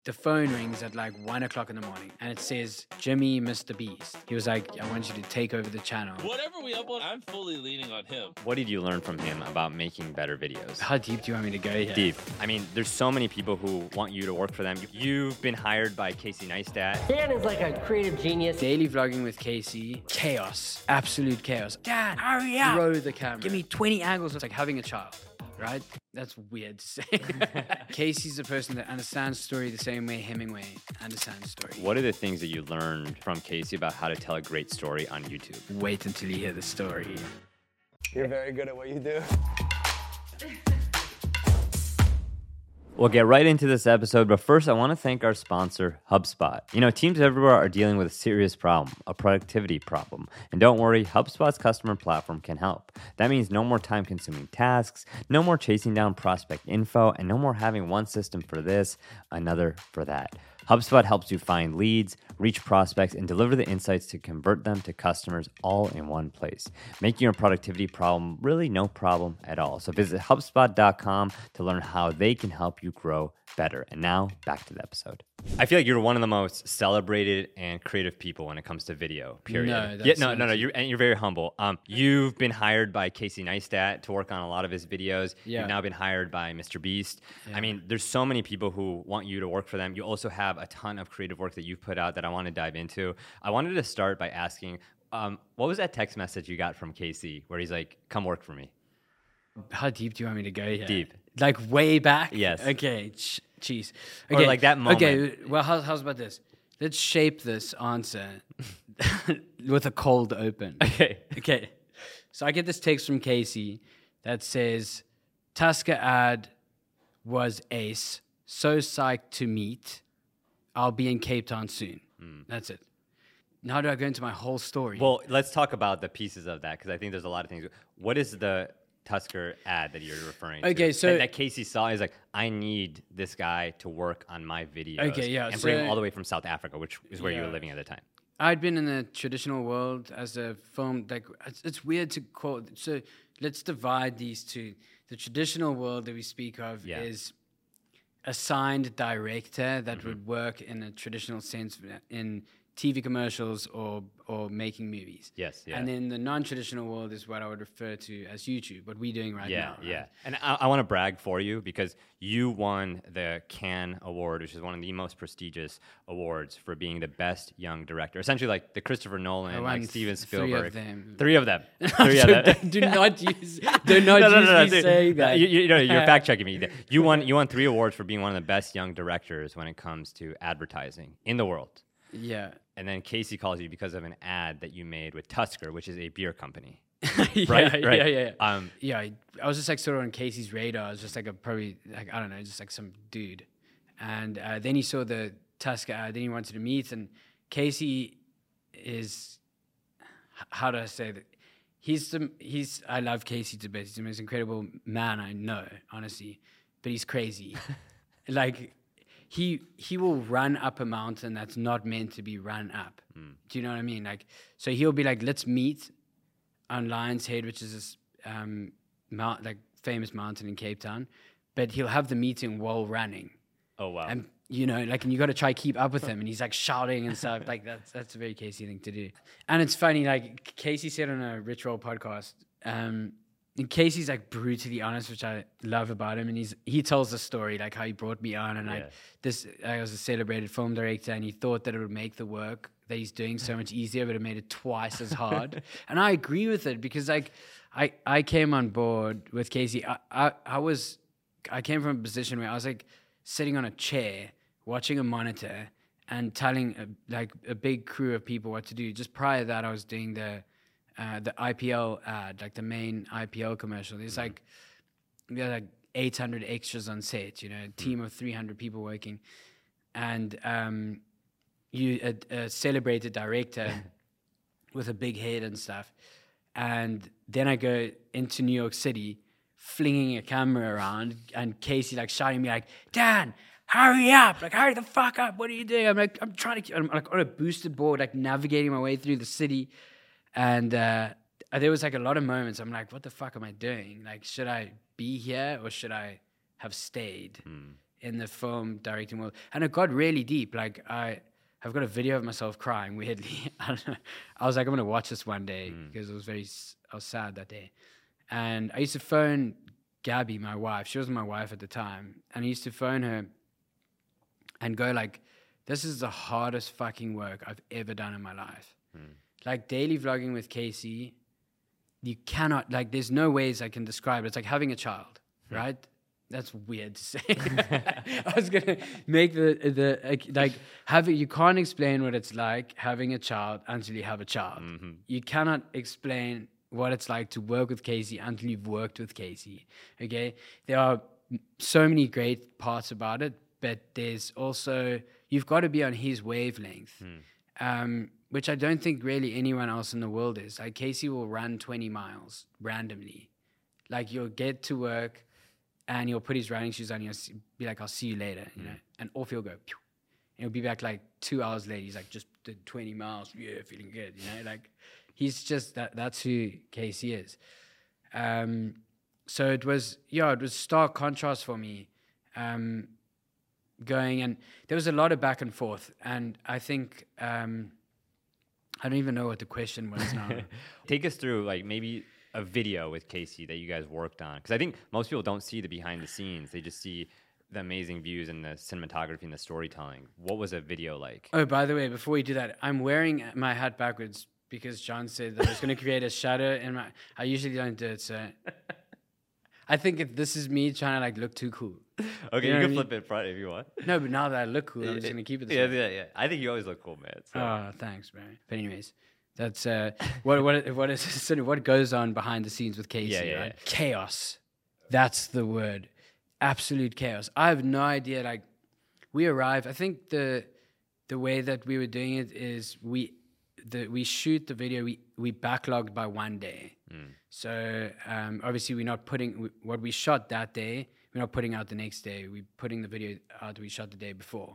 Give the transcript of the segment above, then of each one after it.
The phone rings at like 1 o'clock in the morning and it says, Jimmy, Mr. Beast. He was like, I want you to take over the channel. Whatever we upload, I'm fully leaning on him. What did you learn from him about making better videos? How deep do you want me to go here? Deep. I mean, there's so many people who want you to work for them. You've been hired by Casey Neistat. Dan is like a creative genius. Daily vlogging with Casey, chaos, absolute chaos. Dad, hurry up. Throw the camera. Give me 20 angles. It's like having a child, right? That's weird to say. Casey's the person that understands story the same way Hemingway understands story. What are the things that you learned from Casey about how to tell a great story on YouTube? Wait until you hear the story. You're very good at what you do. We'll get right into this episode, but first I want to thank our sponsor, HubSpot. You know, teams everywhere are dealing with a serious problem, a productivity problem. And don't worry, HubSpot's customer platform can help. That means no more time-consuming tasks, no more chasing down prospect info, and no more having one system for this, another for that. HubSpot helps you find leads, reach prospects, and deliver the insights to convert them to customers all in one place, making your productivity problem really no problem at all. So visit HubSpot.com to learn how they can help you grow better. And now, back to the episode. I feel like you're one of the most celebrated and creative people when it comes to video, period. No. You're very humble. You've been hired by Casey Neistat to work on a lot of his videos. Yeah. You've now been hired by Mr. Beast. Yeah. I mean, there's so many people who want you to work for them. You also have a ton of creative work that you've put out that I want to dive into. I wanted to start by asking, what was that text message you got from Casey where he's like, come work for me? How deep do you want me to go here? Deep. Like way back? Yes. Okay, jeez. Or like that moment. Okay, well, how's about this? Let's shape this answer with a cold open. Okay. So I get this text from Casey that says, Tusker ad was ace. So psyched to meet. I'll be in Cape Town soon. That's it. Now do I go into my whole story? Well, let's talk about the pieces of that because I think there's a lot of things. What is the Tusker ad that you're referring to? Okay, so that Casey saw is like, I need this guy to work on my videos. Okay, yeah, and so- bring him all the way from South Africa, which is where you were Yeah. living at the time. I'd been in the traditional world as a film, like it's weird to call. So let's divide these two. The traditional world that we speak of Yeah. is assigned director that would work in a traditional sense in TV commercials or making movies. Yes, yeah. And then the non-traditional world is what I would refer to as YouTube, what we're doing right now. Right? Yeah. And I want to brag for you because you won the Cannes Award, which is one of the most prestigious awards for being the best young director. Essentially like the Christopher Nolan, I like won Steven 3 Spielberg. of them. 3 of them. 3 of them. do not use me dude. saying that. You're fact checking me. You won 3 awards for being one of the best young directors when it comes to advertising in the world. Yeah. And then Casey calls you because of an ad that you made with Tusker, which is a beer company. Yeah. Yeah. I was just like sort of on Casey's radar. I was just like I don't know, just like some dude. And then he saw the Tusker ad. Then he wanted to meet. And Casey is, how do I say that? I love Casey to bits. He's the most incredible man I know, honestly. But he's crazy. Like, he will run up a mountain that's not meant to be run up. Do you know what I mean? Like, so he'll be like, let's meet on Lion's Head, which is this famous mountain in Cape Town, but he'll have the meeting while running. Oh, wow. And you know, like, and you got to try keep up with him, and he's like shouting and stuff. Like that's a very Casey thing to do. And it's funny, like Casey said on a Rich Roll podcast, and Casey's like brutally honest, which I love about him. And he tells the story, like how he brought me on, and I was a celebrated film director, and he thought that it would make the work that he's doing so much easier, but it made it twice as hard. And I agree with it because like I came on board with Casey. I came from a position where I was like sitting on a chair watching a monitor and telling a big crew of people what to do. Just prior to that, I was doing the IPL ad, like the main IPL commercial. There's like 800 extras on set, you know, a team of 300 people working, and a celebrated director with a big head and stuff. And then I go into New York City, flinging a camera around, and Casey like shouting me like, Dan, hurry up, like hurry the fuck up, what are you doing? I'm like on a boosted board, like navigating my way through the city. And there was like a lot of moments I'm like, what the fuck am I doing? Like, should I be here or should I have stayed? in the film directing world, and it got really deep. Like I've got a video of myself crying weirdly. I don't know. I was like, I'm gonna watch this one day because I was sad that day, and I used to phone Gabby, my wife. She wasn't my wife at the time, and I used to phone her and go like, "This is the hardest fucking work I've ever done in my life." Like daily vlogging with Casey, you cannot, like, there's no ways I can describe it. It's like having a child, right? That's weird to say. I was gonna make you can't explain what it's like having a child until you have a child. You cannot explain what it's like to work with Casey until you've worked with Casey. Okay, there are so many great parts about it, but there's also, you've got to be on his wavelength, which I don't think really anyone else in the world is. Like Casey will run 20 miles randomly. Like you'll get to work and he'll put his running shoes on, he'll be like, I'll see you later, you know, and off he'll go. Pew. And he'll be back like 2 hours later. He's like, just did 20 miles. Yeah, feeling good, you know, like he's just, that's who Casey is. So it was stark contrast for me going, and there was a lot of back and forth. And I think, I don't even know what the question was now. Take us through like maybe a video with Casey that you guys worked on, because I think most people don't see the behind the scenes. They just see the amazing views and the cinematography and the storytelling. What was a video like? Oh, by the way, before we do that, I'm wearing my hat backwards because John said that I was going to create a shadow in my... I usually don't do it, so... I think this is me trying to like look too cool. Okay, you can flip it in front if you want. No, but now that I look cool, I'm just going to keep it this way. Yeah. I think you always look cool, man. So. Oh, thanks, man. But anyways... That's what goes on behind the scenes with Casey, right? Yeah. Chaos. That's the word. Absolute chaos. I have no idea. Like, we arrived. I think the way that we were doing it is we shoot the video. We backlogged by one day. So obviously we're not putting what we shot that day. We're not putting out the next day. We're putting the video out we shot the day before.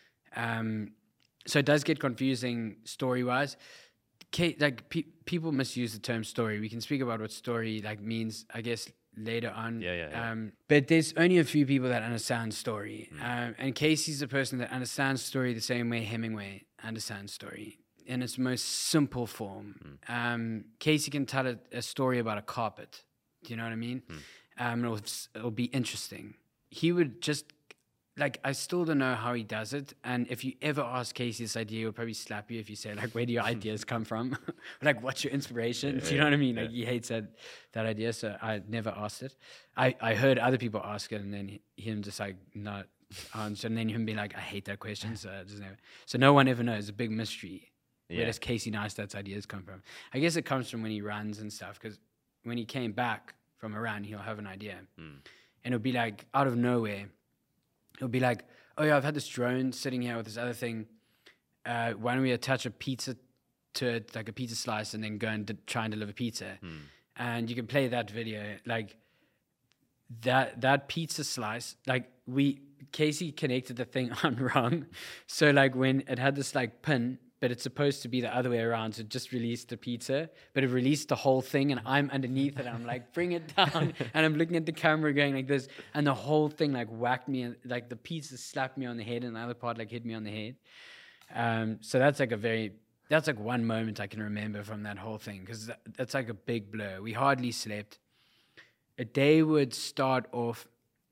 So it does get confusing story wise. People misuse the term story. We can speak about what story like means, I guess, later on. Yeah. But there's only a few people that understand story. And Casey's a person that understands story the same way Hemingway understands story, in its most simple form. Casey can tell a story about a carpet. Do you know what I mean? It'll be interesting. He would just... Like, I still don't know how he does it. And if you ever ask Casey this idea, he'll probably slap you if you say, like, where do your ideas come from? Like, what's your inspiration? Do you know what I mean? Like, he hates that idea, so I never asked it. I heard other people ask it, and then him just, like, not answer. And then him be like, I hate that question, so I just never. So no one ever knows. It's a big mystery. Where does Casey Neistat's ideas come from? I guess it comes from when he runs and stuff, because when he came back from a run, he'll have an idea. And it'll be, like, out of nowhere. It'll be like, oh yeah, I've had this drone sitting here with this other thing. Why don't we attach a pizza to it, like a pizza slice, and then go and try and deliver pizza? And you can play that video, like that pizza slice. Like Casey connected the thing on wrong, so like when it had this like pin, but it's supposed to be the other way around. So it just released the pizza, but it released the whole thing, and I'm underneath it. And I'm like, bring it down. And I'm looking at the camera going like this, and the whole thing like whacked me, and like the pizza slapped me on the head, and the other part like hit me on the head. So that's like one moment I can remember from that whole thing, because that's like a big blur. We hardly slept. A day would start off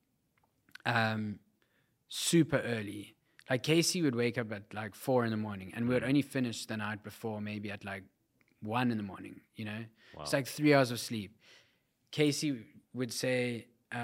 super early. Like Casey would wake up at like 4 a.m, and we would only finish the night before maybe at like 1 a.m, you know? Wow. It's like 3 hours of sleep. Casey would say,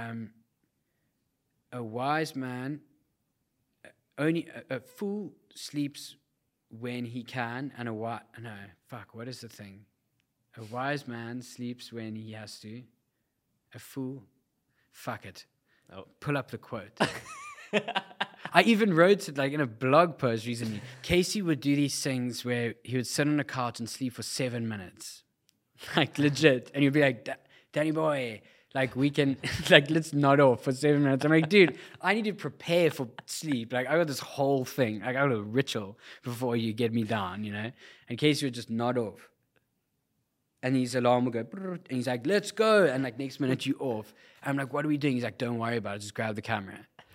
a wise man, only a fool sleeps when he can, and what is the thing? A wise man sleeps when he has to. A fool, fuck it. Oh. Pull up the quote. I even wrote it like in a blog post recently. Casey would do these things where he would sit on a couch and sleep for 7 minutes. Like legit. And he'd be like, Danny boy, like we can, like let's nod off for 7 minutes. I'm like, dude, I need to prepare for sleep. Like I got this whole thing. Like I got a ritual before you get me down, you know? And Casey would just nod off. And his alarm would go, and he's like, let's go. And like next minute you off. I'm like, what are we doing? He's like, don't worry about it. Just grab the camera.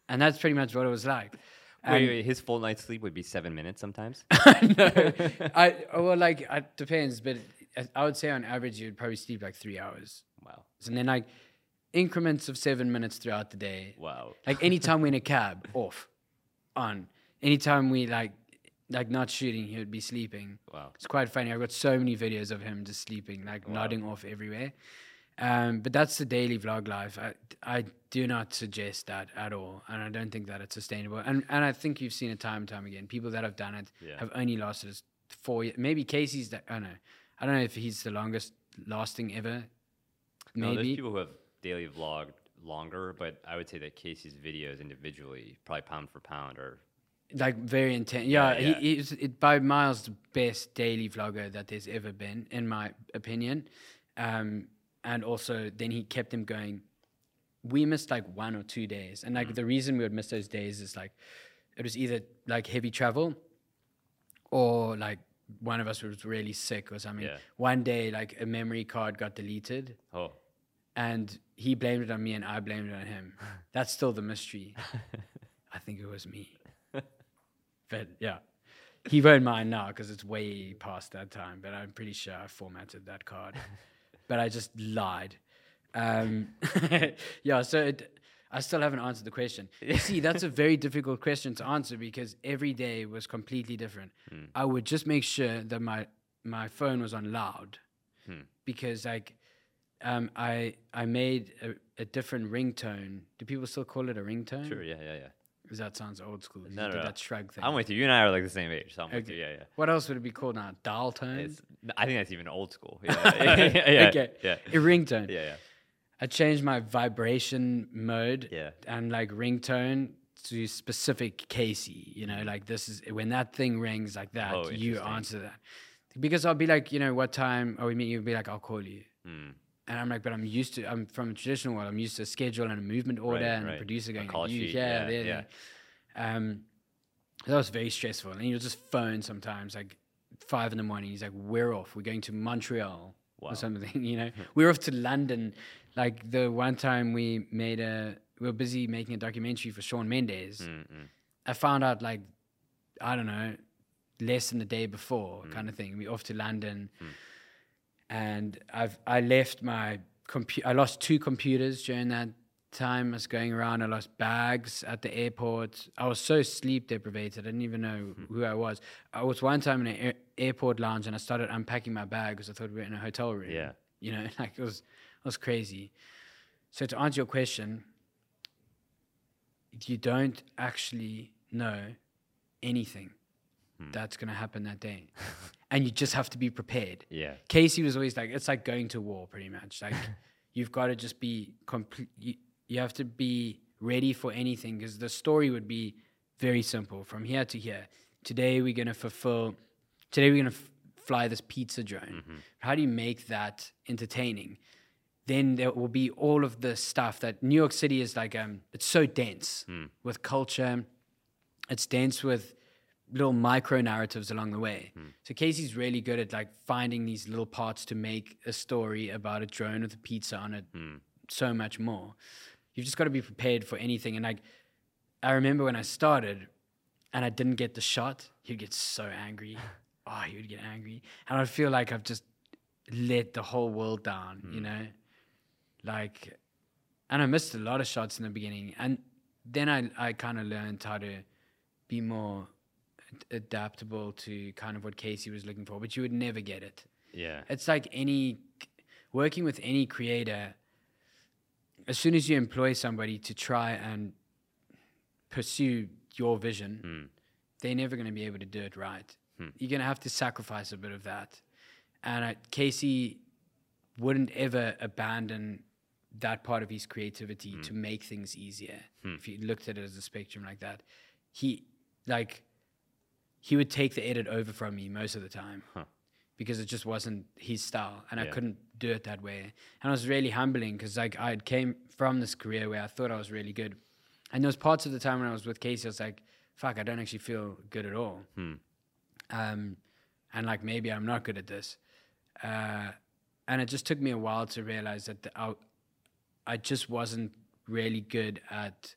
And that's pretty much what it was like. Wait, his full night's sleep would be 7 minutes sometimes? No, it depends, but I would say on average you'd probably sleep like 3 hours. Wow. And then like increments of 7 minutes throughout the day. Wow. Like anytime we're in a cab, off, on. Anytime we like not shooting, he would be sleeping. Wow. It's quite funny. I've got so many videos of him just sleeping, like nodding off everywhere. But that's the daily vlog life. I do not suggest that at all, and I don't think that it's sustainable. And I think you've seen it time and time again. People that have done it have only lasted 4 years. Maybe Casey's that. I don't know if he's the longest lasting ever. No, there's Maybe. people who have daily vlogged longer, but I would say that Casey's videos individually, probably pound for pound, are Like very intense. Yeah, Yeah. he's by miles the best daily vlogger that there's ever been, in my opinion. And also, then he kept them going. We missed like 1 or 2 days, and like the reason we would miss those days is like it was either like heavy travel, or like one of us was really sick or something. Yeah. One day, like a memory card got deleted, oh. and he blamed it on me, and I blamed it on him. That's still the mystery. I think it was me. But yeah, he won't mind now because it's way past that time. But I'm pretty sure I formatted that card. But I just lied. Yeah, so I still haven't answered the question. You see, that's a very difficult question to answer because every day was completely different. I would just make sure that my phone was on loud because like I made a different ringtone. Do people still call it a ringtone? Sure, yeah. Because that sounds old school. No, You no, did no. that shrug thing. I'm with you. You and I are like the same age, so I'm with Okay. you. Yeah. What else would it be called now? Dial tone? I think that's even old school. Yeah. Okay. Yeah. A ringtone. Yeah. I changed my vibration mode Yeah. and like ringtone to specific Casey. You know, like this is when that thing rings like that, Oh, you interesting. answer that. Because I'll be like, you know, what time are we meeting? You'll be like, I'll call you. And I'm like, but I'm from a traditional world. I'm used to a schedule and a movement order and the producer A going, call like, you, sheet, there. That was very stressful. And you'll just phone sometimes, like 5 a.m. He's like, we're off. We're going to Montreal Wow. or something, you know. We're off to London. Like the one time we were busy making a documentary for Shawn Mendes. I found out like, I don't know, less than the day before kind of thing. We off to London. And I left my I lost 2 computers during that time. I was going around. I lost bags at the airport. I was so sleep deprived. I didn't even know who I was. I was one time in an airport lounge and I started unpacking my bag because I thought we were in a hotel room. Yeah. You know, like it was crazy. So to answer your question, you don't actually know anything that's going to happen that day. And you just have to be prepared. Yeah. Casey was always like, it's like going to war pretty much. Like you've got to just be you have to be ready for anything because the story would be very simple from here to here. Today we're going to fly this pizza drone. How do you make that entertaining? Then there will be all of the stuff that New York City is like, it's so dense with culture. It's dense with little micro narratives along the way. So Casey's really good at like finding these little parts to make a story about a drone with a pizza on it. So much more. You've just got to be prepared for anything. And like, I remember when I started and I didn't get the shot, he'd get so angry. He would get angry. And I'd feel like I've just let the whole world down, you know? Like, and I missed a lot of shots in the beginning. And then I kind of learned how to be more adaptable to kind of what Casey was looking for, but you would never get it. Yeah. It's like working with any creator, as soon as you employ somebody to try and pursue your vision, they're never going to be able to do it right. You're going to have to sacrifice a bit of that. And Casey wouldn't ever abandon that part of his creativity to make things easier. If you looked at it as a spectrum like that, he would take the edit over from me most of the time because it just wasn't his style and I couldn't do it that way. And it was really humbling because like I came from this career where I thought I was really good. And there was parts of the time when I was with Casey, I was like, fuck, I don't actually feel good at all. And like, maybe I'm not good at this. And it just took me a while to realize that I just wasn't really good at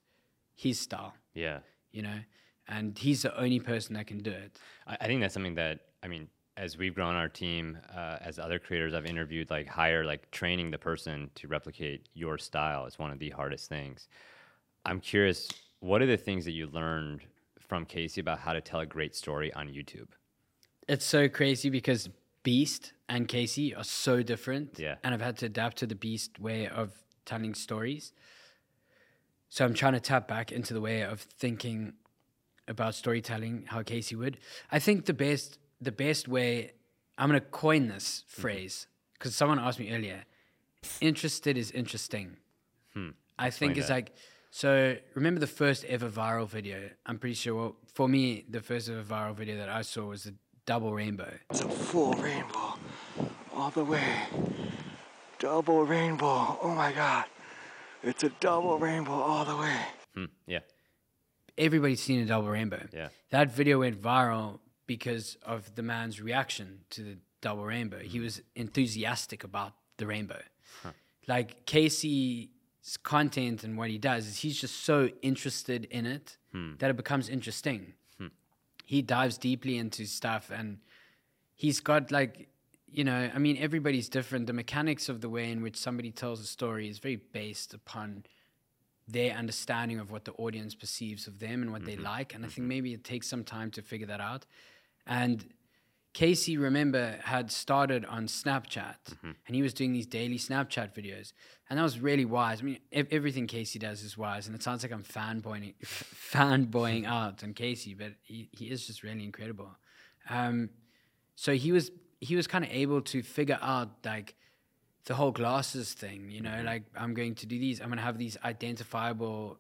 his style, Yeah. you know, and he's the only person that can do it. I think that's something that, I mean, as we've grown our team, as other creators I've interviewed, like training the person to replicate your style is one of the hardest things. I'm curious, what are the things that you learned from Casey about how to tell a great story on YouTube? It's so crazy because Beast and Casey are so different. Yeah. And I've had to adapt to the Beast way of telling stories. So I'm trying to tap back into the way of thinking about storytelling, how Casey would. I think the best way, I'm going to coin this phrase because someone asked me earlier, interested is interesting. I think it's like, so remember the first ever viral video? I'm pretty sure, well, for me, the first ever viral video that I saw was the double rainbow. It's a full rainbow all the way. Double rainbow. Oh my God. It's a double rainbow all the way. Yeah. Everybody's seen a double rainbow. Yeah. That video went viral because of the man's reaction to the double rainbow. He was enthusiastic about the rainbow. Like Casey's content and what he does is he's just so interested in it that it becomes interesting. He dives deeply into stuff and he's got like, you know, I mean, everybody's different. The mechanics of the way in which somebody tells a story is very based upon their understanding of what the audience perceives of them and what they like. And I think maybe it takes some time to figure that out. And Casey, remember, had started on Snapchat and he was doing these daily Snapchat videos. And that was really wise. I mean, everything Casey does is wise. And it sounds like I'm fanboying out on Casey, but he is just really incredible. So he was kind of able to figure out like the whole glasses thing, you know, like I'm going to do these, I'm going to have these identifiable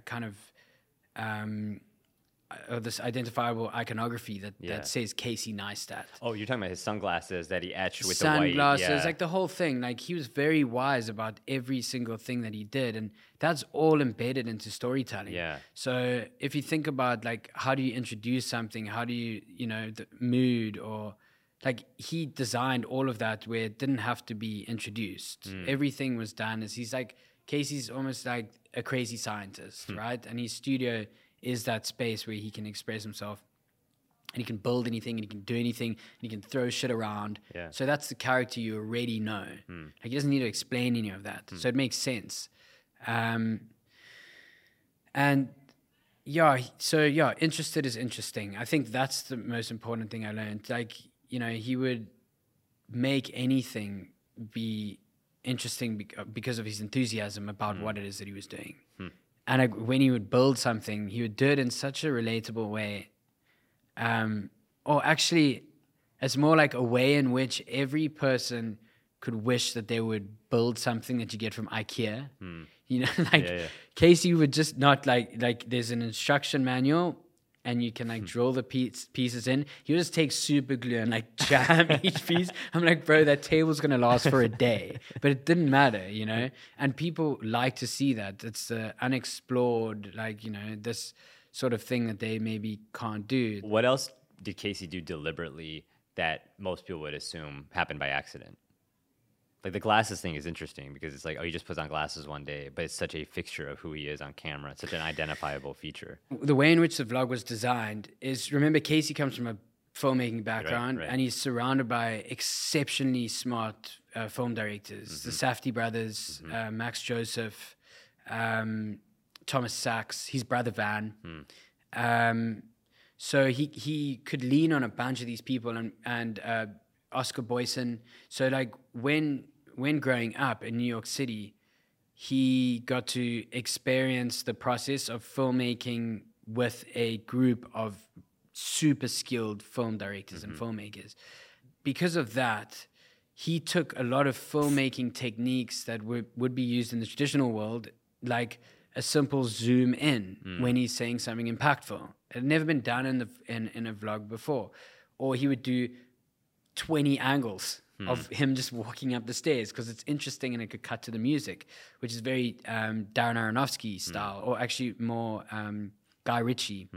this identifiable iconography that says Casey Neistat. Oh, you're talking about his sunglasses that he etched with Sunglasses, the white. Yeah. like the whole thing. Like he was very wise about every single thing that he did, and that's all embedded into storytelling. Yeah. So if you think about like how do you introduce something, how do you, you know, the mood or like he designed all of that where it didn't have to be introduced. Everything was done as he's like Casey's almost like a crazy scientist, right? And his studio is that space where he can express himself and he can build anything and he can do anything and he can throw shit around. Yeah. So that's the character you already know. Like he doesn't need to explain any of that. So it makes sense. And yeah, so yeah, interested is interesting. I think that's the most important thing I learned. Like, you know, he would make anything be interesting because of his enthusiasm about what it is that he was doing. And when he would build something, he would do it in such a relatable way. Or actually, it's more like a way in which every person could wish that they would build something that you get from IKEA. You know, like Casey would just not like there's an instruction manual and you can like drill the pieces in. He would just take super glue and like jam each piece. I'm like, bro, that table's going to last for a day. But it didn't matter, you know? And people like to see that. It's unexplored, like, you know, this sort of thing that they maybe can't do. What else did Casey do deliberately that most people would assume happened by accident? Like the glasses thing is interesting because it's like, oh, he just puts on glasses one day, but it's such a fixture of who he is on camera. It's such an identifiable feature. The way in which the vlog was designed is, remember, Casey comes from a filmmaking background and he's surrounded by exceptionally smart film directors. The Safdie brothers, Max Joseph, Thomas Sachs, his brother Van. So he could lean on a bunch of these people and Oscar Boyson. So like when growing up in New York City, he got to experience the process of filmmaking with a group of super skilled film directors and filmmakers. Because of that, he took a lot of filmmaking techniques that would be used in the traditional world, like a simple zoom in when he's saying something impactful. It had never been done in a vlog before. Or he would do 20 angles of him just walking up the stairs because it's interesting and it could cut to the music, which is very Darren Aronofsky style, or actually more Guy Ritchie.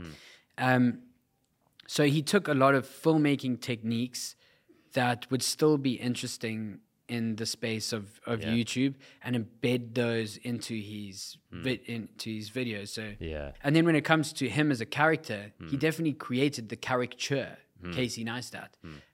So he took a lot of filmmaking techniques that would still be interesting in the space of Yeah. YouTube and embed those into his videos. So Yeah. and then when it comes to him as a character, he definitely created the caricature, Casey Neistat.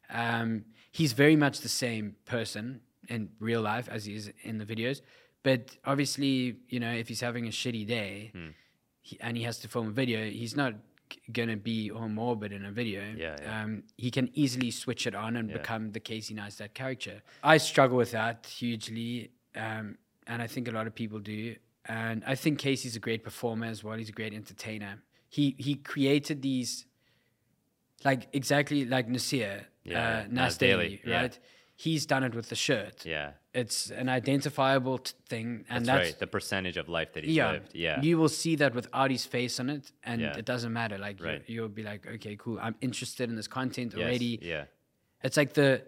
He's very much the same person in real life as he is in the videos. But obviously, you know, if he's having a shitty day and he has to film a video, he's not going to be all morbid in a video. He can easily switch it on and become the Casey Neistat character. I struggle with that hugely, and I think a lot of people do. And I think Casey's a great performer as well. He's a great entertainer. He created these, like exactly like Nasir, Nas Daily, right? He's done it with the shirt. Yeah. It's an identifiable thing, and That's right. The percentage of life that he's lived. Yeah. You will see that without his face on it, and Yeah. it doesn't matter. Like Right. you'll be like, okay, cool. I'm interested in this content Yes. already. Yeah. It's like the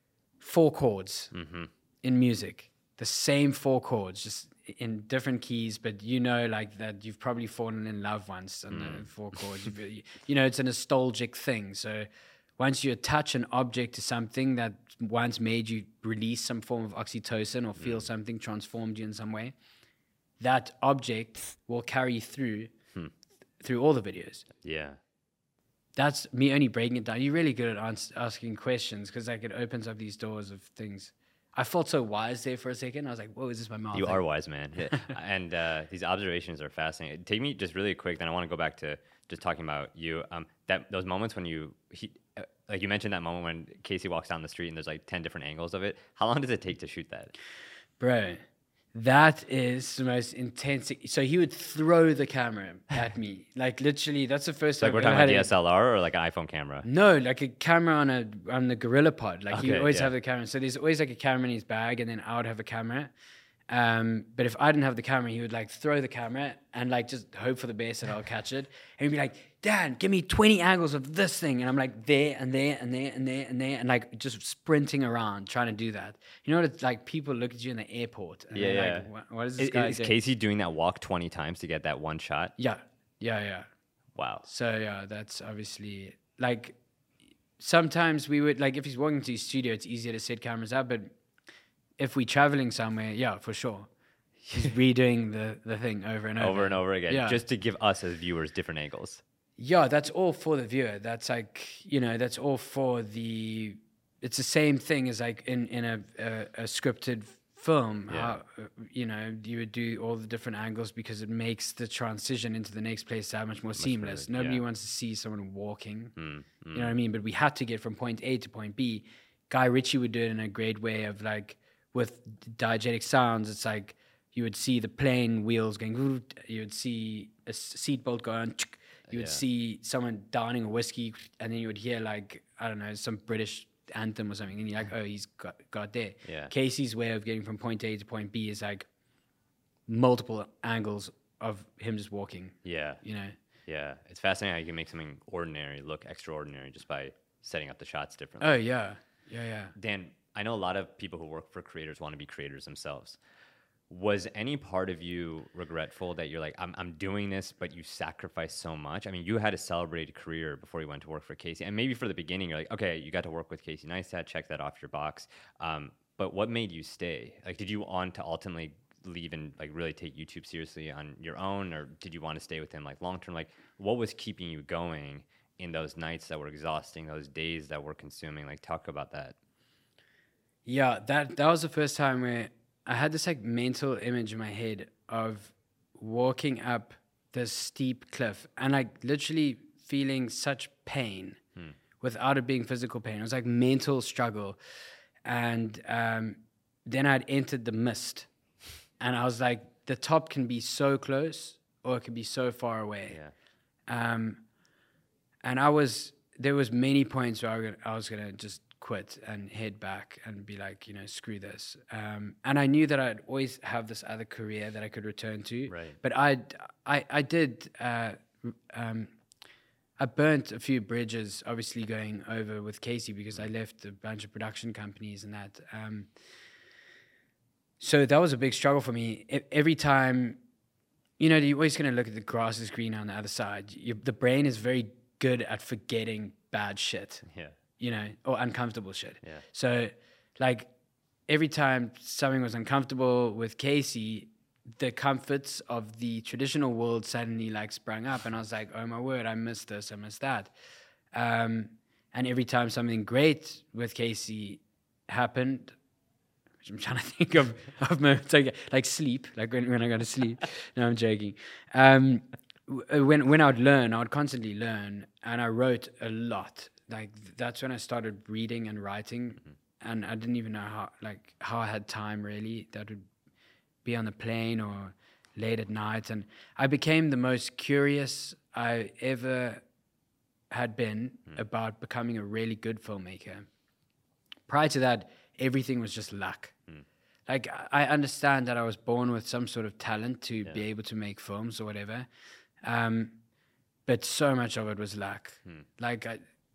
4 chords Mm-hmm. in music, the same 4 chords, just in different keys. But you know, like that, you've probably fallen in love once on the 4 chords. You know, it's a nostalgic thing. So once you attach an object to something that once made you release some form of oxytocin or feel something, transformed you in some way, that object will carry through all the videos. Yeah. That's me only breaking it down. You're really good at asking questions because like it opens up these doors of things. I felt so wise there for a second. I was like, whoa, is this my mouth? You are wise, man. And these observations are fascinating. Take me just really quick, then I want to go back to just talking about you. Those moments when like you mentioned that moment when Casey walks down the street and there's like 10 different angles of it. How long does it take to shoot that? Bro, that is the most intense. So he would throw the camera at me. Like literally, that's the first time Like we're I've talking ever about had DSLR or like an iPhone camera? No, like a camera on the Gorilla Pod. Like he would Okay, always yeah. have the camera. So there's always like a camera in his bag, and then I would have a camera. But if I didn't have the camera, he would like throw the camera and like just hope for the best that I'll catch it. And he'd be like, Dan, give me 20 angles of this thing. And I'm like there and there and there and there and there and like just sprinting around trying to do that. You know what it's like? People look at you in the airport and they're like, what is this guy Is doing? Casey doing that walk 20 times to get that one shot? Yeah. Wow. So yeah, that's obviously like sometimes we would like if he's walking to his studio, it's easier to set cameras up. But if we're traveling somewhere, yeah, for sure, he's redoing the thing over and over, Over and over again, Yeah. just to give us as viewers different angles. Yeah, that's all for the viewer. That's like that's all for the. It's the same thing as like in a scripted film. Yeah. How, you would do all the different angles because it makes the transition into the next place that much more seamless. further, Nobody yeah. wants to see someone walking. You know what I mean? But we had to get from point A to point B. Guy Ritchie would do it in a great way of like with diegetic sounds. It's like you would see the plane wheels going. You would see a seatbelt go on. You would see someone downing a whiskey, and then you would hear like I don't know some British anthem or something, and you're like, oh, he's got there. Yeah. Casey's way of getting from point A to point B is like multiple angles of him just walking. Yeah. Yeah. It's fascinating how you can make something ordinary look extraordinary just by setting up the shots differently. Oh yeah. Dan, I know a lot of people who work for creators want to be creators themselves. Was any part of you regretful that you're like, I'm doing this, but you sacrifice so much? I mean, you had a celebrated career before you went to work for Casey. And maybe for the beginning, you're like, okay, you got to work with Casey Neistat, check that off your box. But what made you stay? Like, did you want to ultimately leave and like really take YouTube seriously on your own? Or did you want to stay with him like long term? Like, what was keeping you going in those nights that were exhausting, those days that were consuming? Like, talk about that. Yeah, that was the first time where I had this like mental image in my head of walking up this steep cliff and like literally feeling such pain without it being physical pain. It was like mental struggle. And then I'd entered the mist and I was like, the top can be so close or it can be so far away. Yeah. And there was many points where I was going to just quit and head back and be like, screw this. And I knew that I'd always have this other career that I could return to. Right. But I did, I burnt a few bridges, obviously going over with Casey because I left a bunch of production companies and that. So that was a big struggle for me. Every time, you're always going to look at the grass is greener on the other side. The brain is very good at forgetting bad shit. Yeah. Or uncomfortable shit. Yeah. So, like, every time something was uncomfortable with Casey, the comforts of the traditional world suddenly like sprung up, and I was like, oh my word, I miss this, I miss that. And every time something great with Casey happened, which I'm trying to think of moments like sleep, like when I go to sleep. No, I'm joking. When I would constantly learn, and I wrote a lot. Like that's when I started reading and writing, and I didn't even know how I had time really. That would be on the plane or late at night, and I became the most curious I ever had been about becoming a really good filmmaker. Prior to that, everything was just luck. Like I understand that I was born with some sort of talent to be able to make films or whatever, but so much of it was luck. Like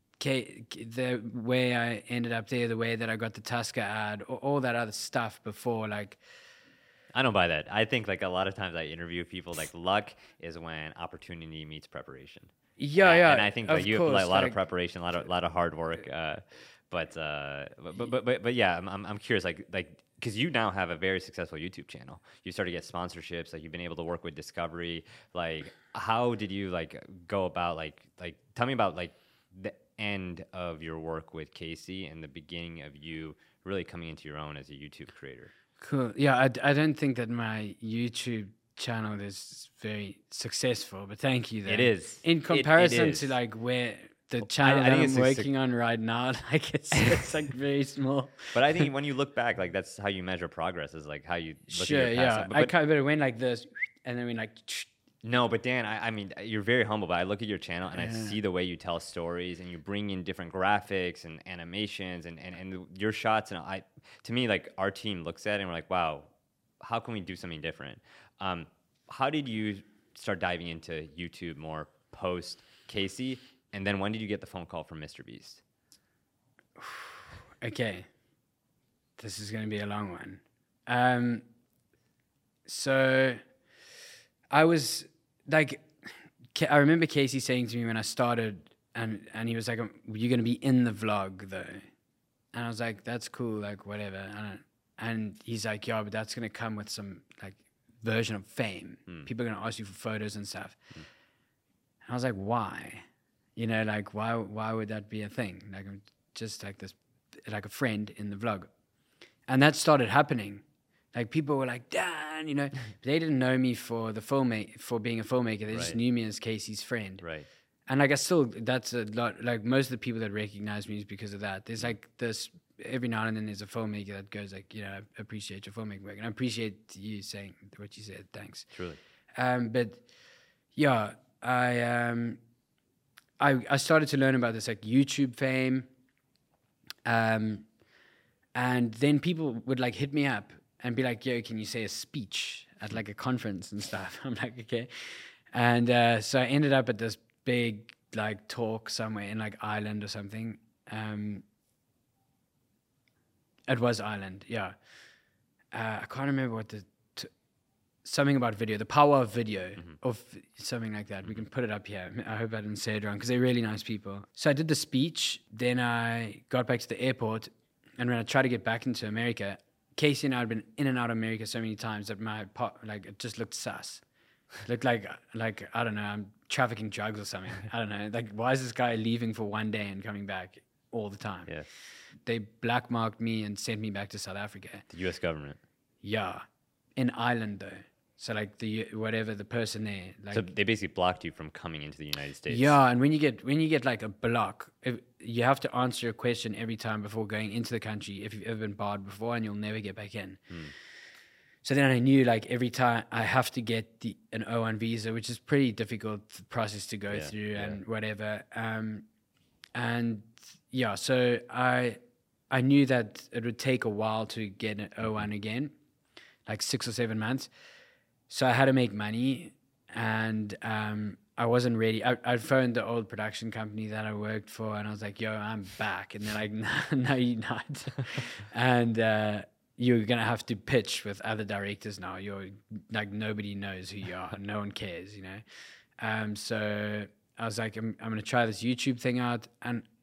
the way I ended up there, the way that I got the Tusker ad, all that other stuff before, like. I don't buy that. I think like a lot of times I interview people, like luck is when opportunity meets preparation. Yeah. And I think like, you have like, a lot of preparation, a lot of hard work. But yeah, I'm curious, like because you now have a very successful YouTube channel. You started to get sponsorships, like you've been able to work with Discovery. Like, how did you like go about like tell me about like the end of your work with Casey and the beginning of you really coming into your own as a YouTube creator. Cool. Yeah, I don't think that my YouTube channel is very successful, but thank you. Though. It is. In comparison it is. to like where the channel that I'm working on right now, like it's like very small. But I think when you look back, like that's how you measure progress. Is like how you look sure. At your past. Yeah, but it went like this, and then we like. No, but Dan, I mean, you're very humble, but I look at your channel and I see the way you tell stories and you bring in different graphics and animations and your shots. And to me, like our team looks at it and we're like, wow, how can we do something different? How did you start diving into YouTube more post Casey? And then when did you get the phone call from Mr. Beast? Okay. This is going to be a long one. So I was like, I remember Casey saying to me when I started, and he was like, "You're going to be in the vlog though," and I was like, "That's cool, like whatever." And he's like, "Yeah, but that's going to come with some like version of fame. People are going to ask you for photos and stuff." And I was like, "Why? You know, like why would that be a thing? Like I'm just like this, like a friend in the vlog," and that started happening. Like people were like, Dan, you know, they didn't know me for for being a filmmaker. They just knew me as Casey's friend. Right. And like that's a lot. Like most of the people that recognize me is because of that. There's like this every now and then there's a filmmaker that goes like, you know, I appreciate your filmmaking work, and I appreciate you saying what you said. Thanks. Truly. But yeah, I started to learn about this like YouTube fame, and then people would like hit me up and be like, yo, can you say a speech at like a conference and stuff? I'm like, okay. And so I ended up at this big like talk somewhere in like Ireland or something. It was Ireland, yeah. I can't remember what something about video, the power of video, or something like that. We can put it up here. I hope I didn't say it wrong because they're really nice people. So I did the speech. Then I got back to the airport, and when I tried to get back into America, Casey and I had been in and out of America so many times that it just looked sus. It looked like I don't know, I'm trafficking drugs or something. I don't know. Like, why is this guy leaving for one day and coming back all the time? Yeah. They blackmarked me and sent me back to South Africa. The U.S. government. Yeah, in Ireland though. So like the person there. Like, so they basically blocked you from coming into the United States. Yeah, and when you get like a block, you have to answer a question every time before going into the country if you've ever been barred before, and you'll never get back in. So then I knew like every time I have to get an O1 visa, which is pretty difficult process to go through and whatever. And yeah, so I knew that it would take a while to get an O1 again, like 6 or 7 months. So I had to make money, and I wasn't ready. I phoned the old production company that I worked for, and I was like, yo, I'm back. And they're like, no, you're not. And you're going to have to pitch with other directors now. You're like, nobody knows who you are. No one cares, you know. So I was like, I'm going to try this YouTube thing out. And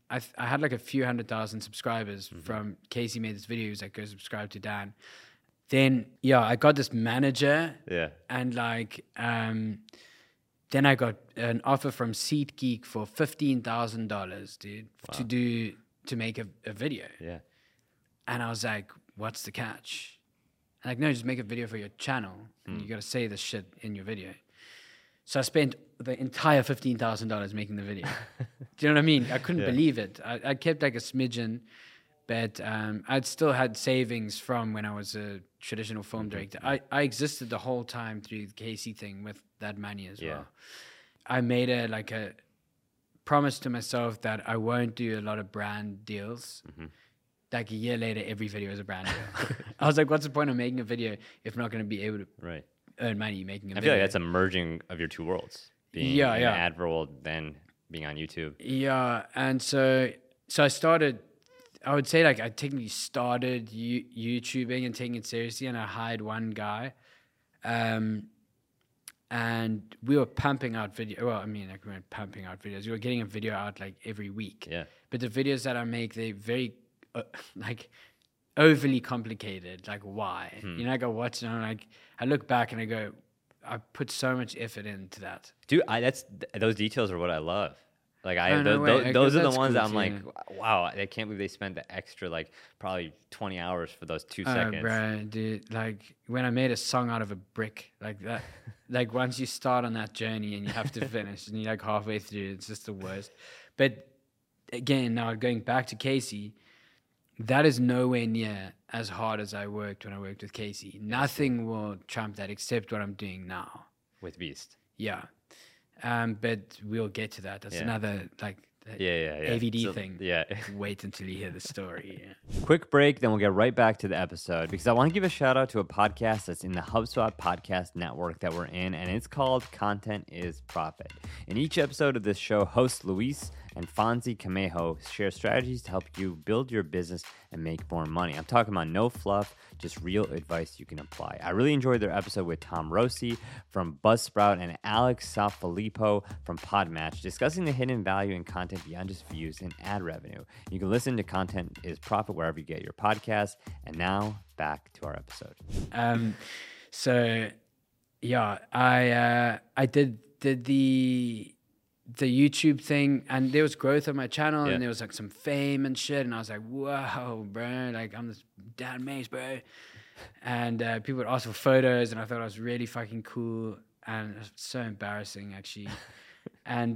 I had like a few 100,000 subscribers from Casey made this video. He was like, go subscribe to Dan. Then, I got this manager. Yeah. And like, then I got an offer from SeatGeek for $15,000, dude, to make a video. Yeah. And I was like, what's the catch? Like, no, just make a video for your channel. And you got to say this shit in your video. So I spent the entire $15,000 making the video. Do you know what I mean? I couldn't believe it. I kept like a smidgen, but I'd still had savings from when I was a traditional film director. I existed the whole time through the Casey thing with that money as well. I made a promise to myself that I won't do a lot of brand deals. Like a year later, every video is a brand deal. I was like, what's the point of making a video if I'm not going to be able to earn money making a video? I feel like that's a merging of your two worlds. Being in the ad world, then being on YouTube. Yeah, and so I started, I would say like I technically started YouTubing and taking it seriously, and I hired one guy. And we were pumping out video. Well, I mean, like we weren't pumping out videos. We were getting a video out like every week. Yeah. But the videos that I make, they're very like overly complicated. Like why? You know, like I watch it and I'm like, I look back and I go, I put so much effort into that. Dude, those details are what I love. Like those are the ones that I'm like, wow, I can't believe they spent the extra like probably 20 hours for those 2 seconds. Bro, dude, like when I made a song out of a brick, like that, like once you start on that journey and you have to finish and you're like halfway through, it's just the worst. But again, now going back to Casey, that is nowhere near as hard as I worked when I worked with Casey. Nothing will trump that except what I'm doing now. With Beast. Yeah. But we'll get to that. That's another like AVD thing. Yeah. Wait until you hear the story. Quick break, then we'll get right back to the episode because I want to give a shout out to a podcast that's in the HubSpot podcast network that we're in, and it's called Content is Profit. In each episode of this show, hosts Luis and Fonzie Camejo share strategies to help you build your business and make more money. I'm talking about no fluff, just real advice you can apply. I really enjoyed their episode with Tom Rossi from Buzzsprout and Alex Safilippo from Podmatch, discussing the hidden value in content beyond just views and ad revenue. You can listen to Content is Profit wherever you get your podcast. And now back to our episode. So yeah, I did the YouTube thing, and there was growth on my channel, and there was like some fame and shit, and I was like, whoa, bro, like I'm this Dan Mace, bro. And people would ask for photos, and I thought I was really fucking cool, and it was so embarrassing actually. And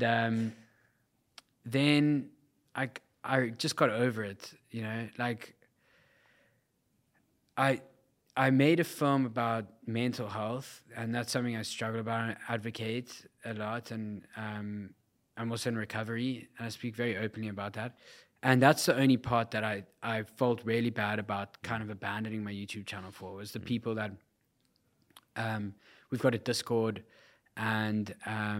then I just got over it, you know, like I made a film about mental health, and that's something I struggle about and advocate a lot, and I'm also in recovery, and I speak very openly about that. And that's the only part that I felt really bad about kind of abandoning my YouTube channel for, was the people that we've got a Discord, and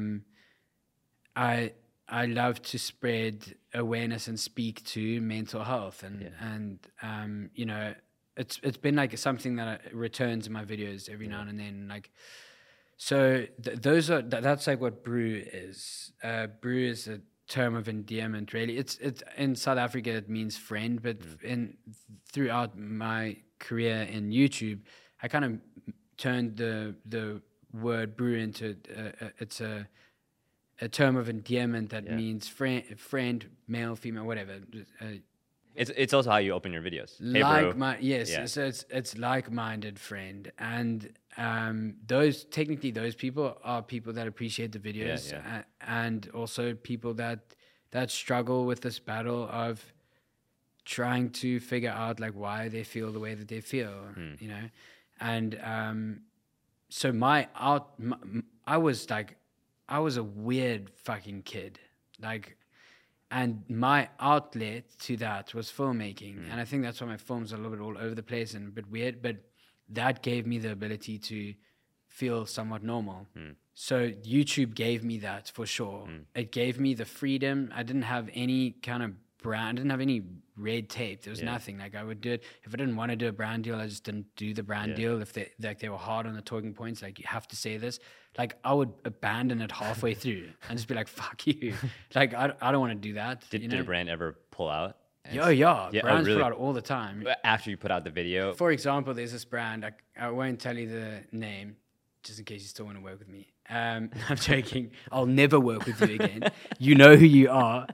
I love to spread awareness and speak to mental health, and you know, it's been like something that returns in my videos every now and then, like. So that's like what brew is. Brew is a term of endearment, really. It's in South Africa it means friend, but throughout my career in YouTube, I kind of turned the word brew into it's a term of endearment that means friend, male, female, whatever. It's also how you open your videos. So it's like-minded friend, and those people are people that appreciate the videos, and also people that struggle with this battle of trying to figure out like why they feel the way that they feel, you know, and so I was a weird fucking kid, like. And my outlet to that was filmmaking. And I think that's why my films are a little bit all over the place and a bit weird, but that gave me the ability to feel somewhat normal. So YouTube gave me that for sure. It gave me the freedom. I didn't have any kind of brand. I didn't have any red tape. There was nothing. Like I would do it if I didn't want to do a brand deal. I just didn't do the brand deal. If they were hard on the talking points, like you have to say this. Like I would abandon it halfway through and just be like, "Fuck you!" Like I don't want to do that. Did a brand ever pull out? Yeah. Yeah, Brands really? pull out all the time. After you put out the video? For example, there's this brand. I won't tell you the name, just in case you still want to work with me. I'm joking. I'll never work with you again. You know who you are.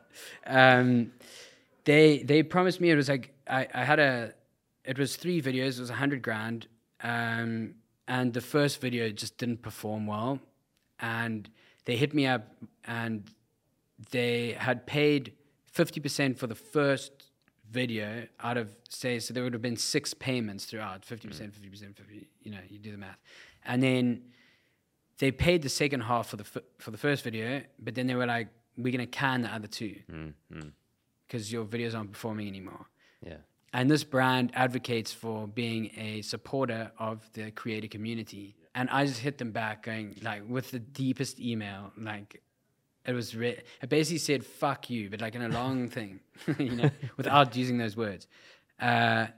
They promised me, it was like it was 3 videos. It was $100,000, and the first video just didn't perform well. And they hit me up, and they had paid 50% for the first video out of, say, so there would have been 6 payments throughout, 50%, 50%, 50%, you do the math. And then they paid the second half for the first video, but then they were like, we're going to can the other 2 because your videos aren't performing anymore. Yeah. And this brand advocates for being a supporter of the creator community. And I just hit them back going, like, with the deepest email, like, it basically said, fuck you, but like in a long thing, without using those words. And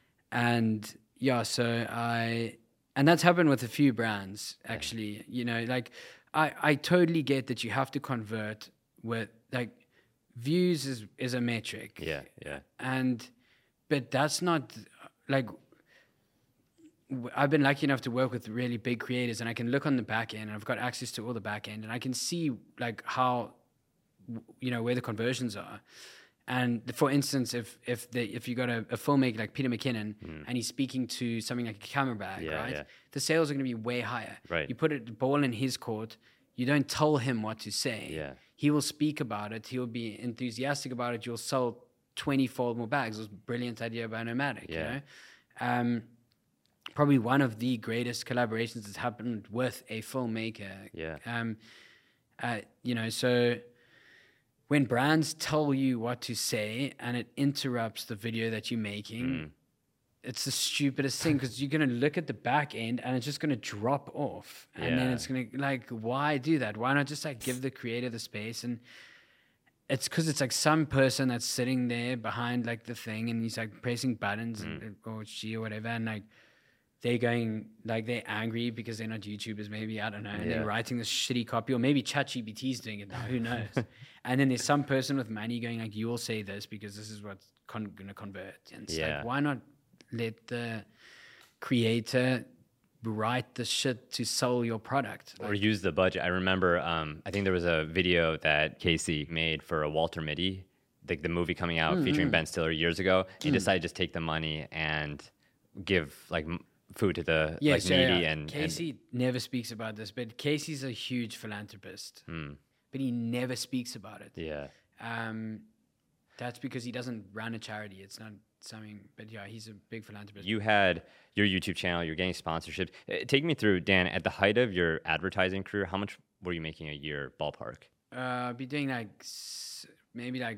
that's happened with a few brands, actually. Like, I totally get that you have to convert with, like, views is a metric. Yeah. But that's not, like, I've been lucky enough to work with really big creators, and I can look on the back end, and I've got access to all the back end, and I can see, like, how, where the conversions are. And for instance, if you got a filmmaker like Peter McKinnon and he's speaking to something like a camera bag, right? Yeah. The sales are going to be way higher. Right. You put the ball in his court. You don't tell him what to say. Yeah. He will speak about it. He'll be enthusiastic about it. You'll sell 20-fold more bags. It was a brilliant idea by Nomadic. Yeah. Probably one of the greatest collaborations that's happened with a filmmaker. Yeah. So when brands tell you what to say and it interrupts the video that you're making, it's the stupidest thing, because you're going to look at the back end and it's just going to drop off. And then it's going to, like, why do that? Why not just, like, give the creator the space? And it's because it's like some person that's sitting there behind, like, the thing, and he's like pressing buttons or she or whatever, and like they're going, like, they're angry because they're not YouTubers, maybe, I don't know, and they're writing this shitty copy, or maybe ChatGPT is doing it now, who knows? And then there's some person with money going, like, you will say this because this is what's going to convert. And it's like, why not let the creator write the shit to sell your product? Or use the budget. I remember, I think there was a video that Casey made for a Walter Mitty, the movie coming out featuring Ben Stiller years ago. He decided to just take the money and give, like, food to the needy. And Casey never speaks about this, but Casey's a huge philanthropist, but he never speaks about it. Yeah. That's because he doesn't run a charity. It's not something, but yeah, he's a big philanthropist. You had your YouTube channel, you're getting sponsorships. Take me through, Dan, at the height of your advertising career, how much were you making a year, ballpark? I'd be doing maybe like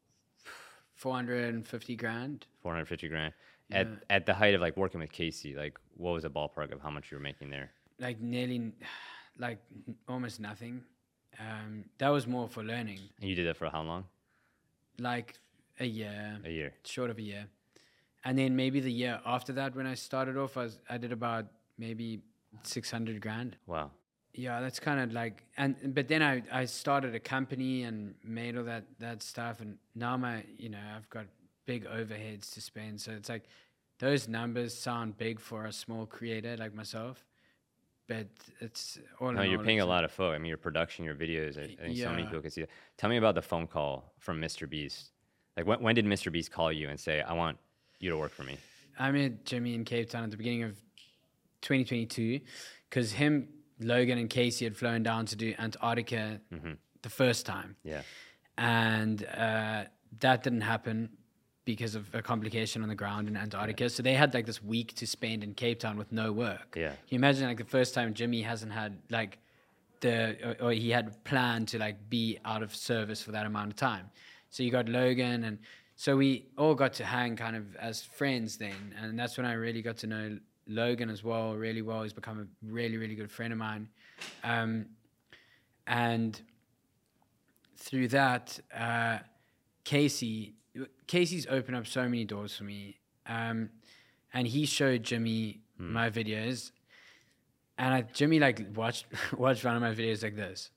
450 grand. 450 grand. Yeah. At the height of, like, working with Casey, like, what was the ballpark of how much you were making there? Like almost nothing. That was more for learning. And you did that for how long? Like a year. A year. Short of a year. And then maybe the year after that, when I started off, I did about maybe 600 grand. Wow. Yeah, that's kind of like, but then I started a company and made all that stuff, and now I've got big overheads to spend. So it's like those numbers sound big for a small creator like myself, but it's all. No, you're paying a lot of folk. I mean, your production, your videos. I think so many people can see that. Tell me about the phone call from Mr. Beast. Like, when did Mr. Beast call you and say, "I want you to work for me"? I met Jimmy in Cape Town at the beginning of 2022, because him, Logan, and Casey had flown down to do Antarctica the first time. Yeah, and that didn't happen because of a complication on the ground in Antarctica. Yeah. So they had like this week to spend in Cape Town with no work. Yeah. Can you imagine, like, the first time Jimmy hasn't had like or he had planned to like be out of service for that amount of time. So you got Logan, and so we all got to hang kind of as friends then. And that's when I really got to know Logan as well, really well. He's become a really, really good friend of mine. And through that, Casey, Casey's opened up so many doors for me. And he showed Jimmy my videos, and Jimmy like watched one of my videos like this.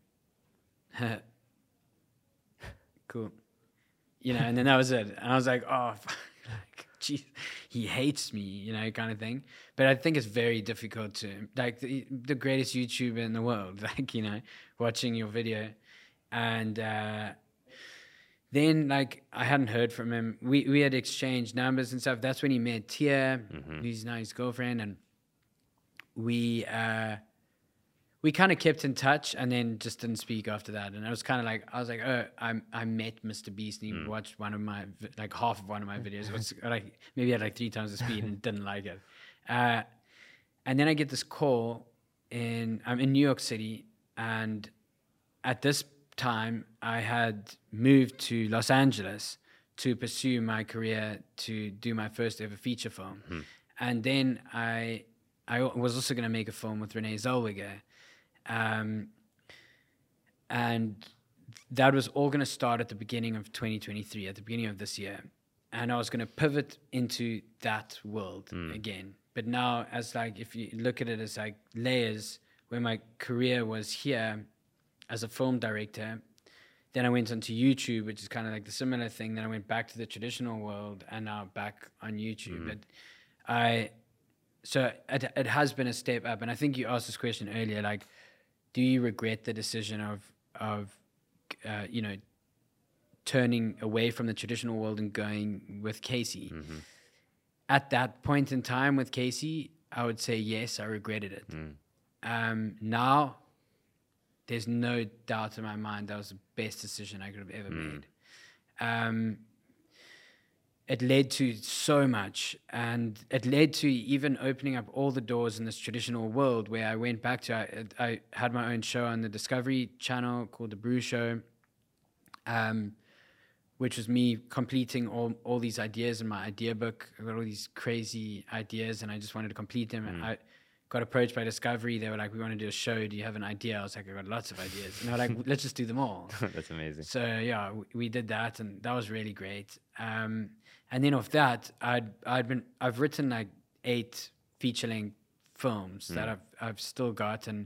Cool. And then that was it. And I was like, oh, geez, he hates me, kind of thing. But I think it's very difficult to, like, the greatest YouTuber in the world, like, watching your video. And then, like, I hadn't heard from him. We had exchanged numbers and stuff. That's when he met Tia, who's now his girlfriend. And we kind of kept in touch and then just didn't speak after that. And I was like, oh, I met Mr. Beast and he watched one of my, like half of one of my videos. It was like, maybe at like 3 times the speed and didn't like it. And then I get this call I'm in New York City. And at this time I had moved to Los Angeles to pursue my career, to do my first ever feature film. And then I was also going to make a film with Renee Zellweger. And that was all going to start at the beginning of 2023, at the beginning of this year. And I was going to pivot into that world again. But now, as like, if you look at it as like layers, where my career was here as a film director, then I went onto YouTube, which is kind of like the similar thing. Then I went back to the traditional world and now back on YouTube. But so it has been a step up. And I think you asked this question earlier, like, do you regret the decision of turning away from the traditional world and going with Casey? At that point in time with Casey, I would say yes, I regretted it. Now, there's no doubt in my mind that was the best decision I could have ever made. It led to so much, and it led to even opening up all the doors in this traditional world where I went back to. I had my own show on the Discovery Channel called The Brew Show, which was me completing all these ideas in my idea book. I got all these crazy ideas, and I just wanted to complete them. And I got approached by Discovery. They were like, we want to do a show. Do you have an idea? I was like, I got lots of ideas. And they were like, let's just do them all. That's amazing. So, yeah, we did that, and that was really great. And then off that, I've written like 8 feature-length films that I've still got, and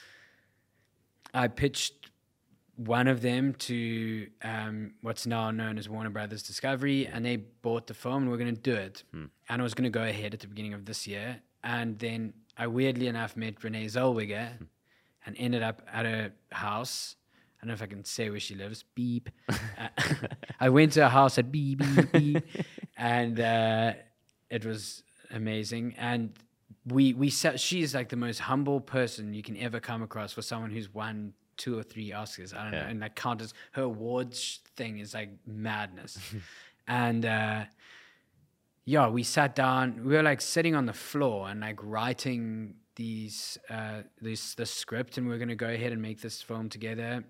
I pitched one of them to what's now known as Warner Brothers Discovery, and they bought the film, and we're going to do it. And it was going to go ahead at the beginning of this year. And then I weirdly enough met Renee Zellweger and ended up at her house. I don't know if I can say where she lives. Beep. I went to her house at beep, beep, beep. And it was amazing. And we sat, she's like the most humble person you can ever come across for someone who's won 2 or 3 Oscars. I don't know. And like counters, her awards thing is like madness. And we sat down, we were like sitting on the floor and like writing the script, and we were going to go ahead and make this film together.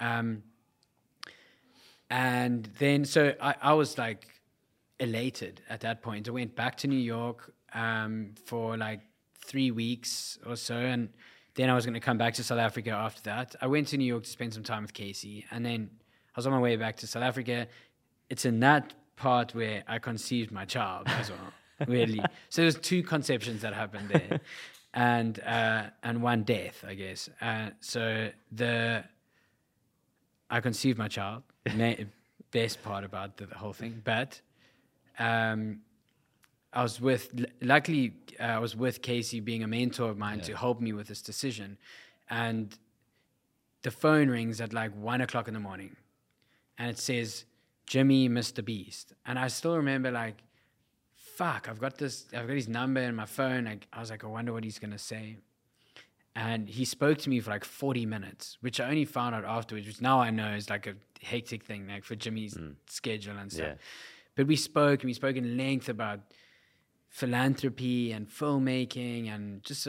And then, so I was like elated at that point. I went back to New York for like 3 weeks or so, and then I was going to come back to South Africa after that. I went to New York to spend some time with Casey, and then I was on my way back to South Africa. It's in that part where I conceived my child as well, weirdly. So there's 2 conceptions that happened there, and one death, I guess. So I conceived my child, best part about the whole thing. But luckily I was with Casey being a mentor of mine to help me with this decision. And the phone rings at like 1 o'clock in the morning, and it says, Jimmy, Mr. Beast. And I still remember like, fuck, I've got his number in my phone. I was like, I wonder what he's going to say. And he spoke to me for like 40 minutes, which I only found out afterwards, which now I know is like a hectic thing, like for Jimmy's schedule and stuff. But we spoke in length about philanthropy and filmmaking, and just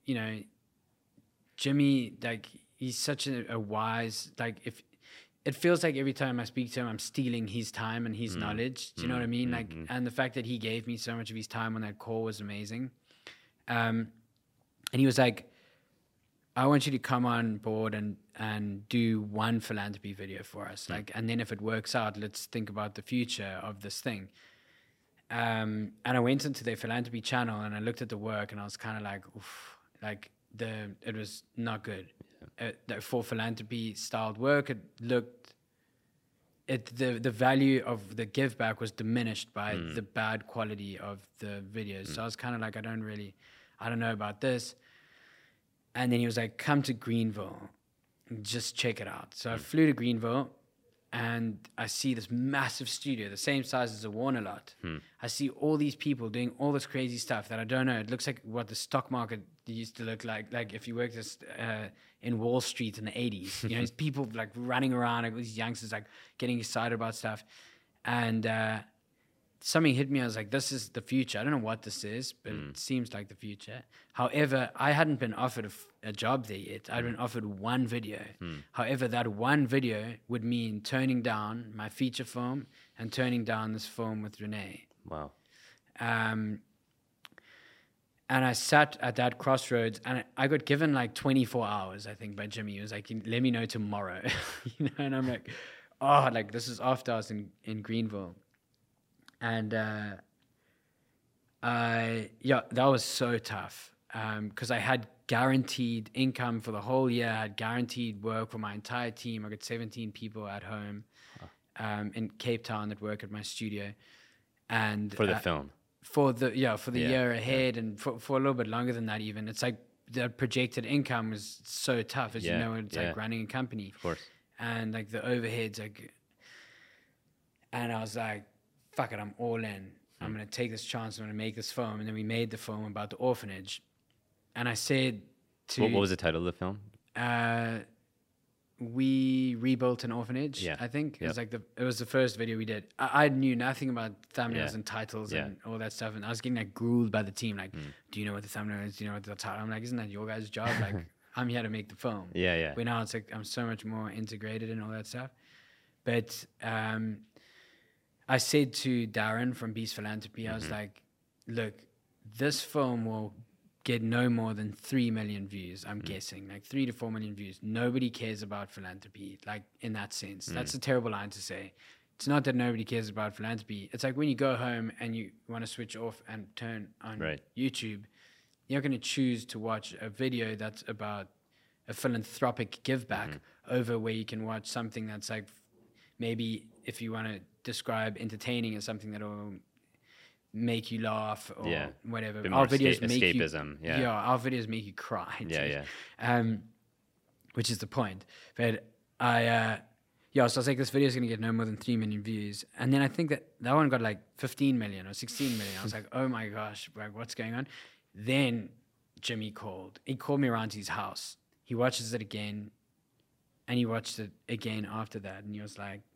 Jimmy, like, he's such a wise, like, if it feels like every time I speak to him, I'm stealing his time and his knowledge. Do you know what I mean? Like, and the fact that he gave me so much of his time on that call was amazing. And he was like, I want you to come on board and and do one philanthropy video for us. Like, and then if it works out, let's think about the future of this thing. And I went into their philanthropy channel and I looked at the work and I was kind of like, oof, like it was not good. For philanthropy styled work, it looked, the value of the give back was diminished by the bad quality of the videos. So I was kind of like, I don't know about this. And then he was like, come to Greenville, just check it out. So I flew to Greenville and I see this massive studio, the same size as a Warner lot. I see all these people doing all this crazy stuff that I don't know. It looks like what the stock market used to look like if you worked in Wall Street in the 80s. You know, these people like running around, like these youngsters like getting excited about stuff. And something hit me. I was like, this is the future. I don't know what this is, but it seems like the future. However, I hadn't been offered a job there yet. I'd been offered one video. However, that one video would mean turning down my feature film and turning down this film with Renee. Wow. And I sat at that crossroads and I got given like 24 hours, I think, by Jimmy. He was like, let me know tomorrow. You know, and I'm like, oh, like this is after I was in Greenville. And that was so tough because I had guaranteed income for the whole year. I had guaranteed work for my entire team. I got 17 people at home in Cape Town that work at my studio. And For the film. For the year ahead and for a little bit longer than that even. It's like the projected income was so tough, as you know, it's like running a company. Of course. And like the overheads, like, and I was like, fuck it, I'm all in. I'm going to take this chance. I'm going to make this film. And then we made the film about the orphanage. And I said to... What was the title of the film? We rebuilt an orphanage, I think. It was like it was the first video we did. I knew nothing about thumbnails and titles and all that stuff. And I was getting like grilled by the team. Like, do you know what the thumbnail is? Do you know what the title? I'm like, isn't that your guys' job? Like, I'm here to make the film. But now it's like I'm so much more integrated and all that stuff. But... I said to Darren from Beast Philanthropy, I was like, look, this film will get no more than 3 million views, I'm guessing, like 3 to 4 million views. Nobody cares about philanthropy, like in that sense. That's a terrible line to say. It's not that nobody cares about philanthropy. It's like when you go home and you want to switch off and turn on YouTube, you're going to choose to watch a video that's about a philanthropic give back over where you can watch something that's like maybe if you want to describe entertaining as something that will make you laugh or whatever. Our videos make escapism. our videos make you cry. Which is the point. But so I was like, this video is going to get no more than 3 million views. And then I think that one got like 15 million or 16 million. I was like, oh my gosh, like what's going on? Then Jimmy called. He called me around to his house. He watches it again and he watched it again after that. And he was like,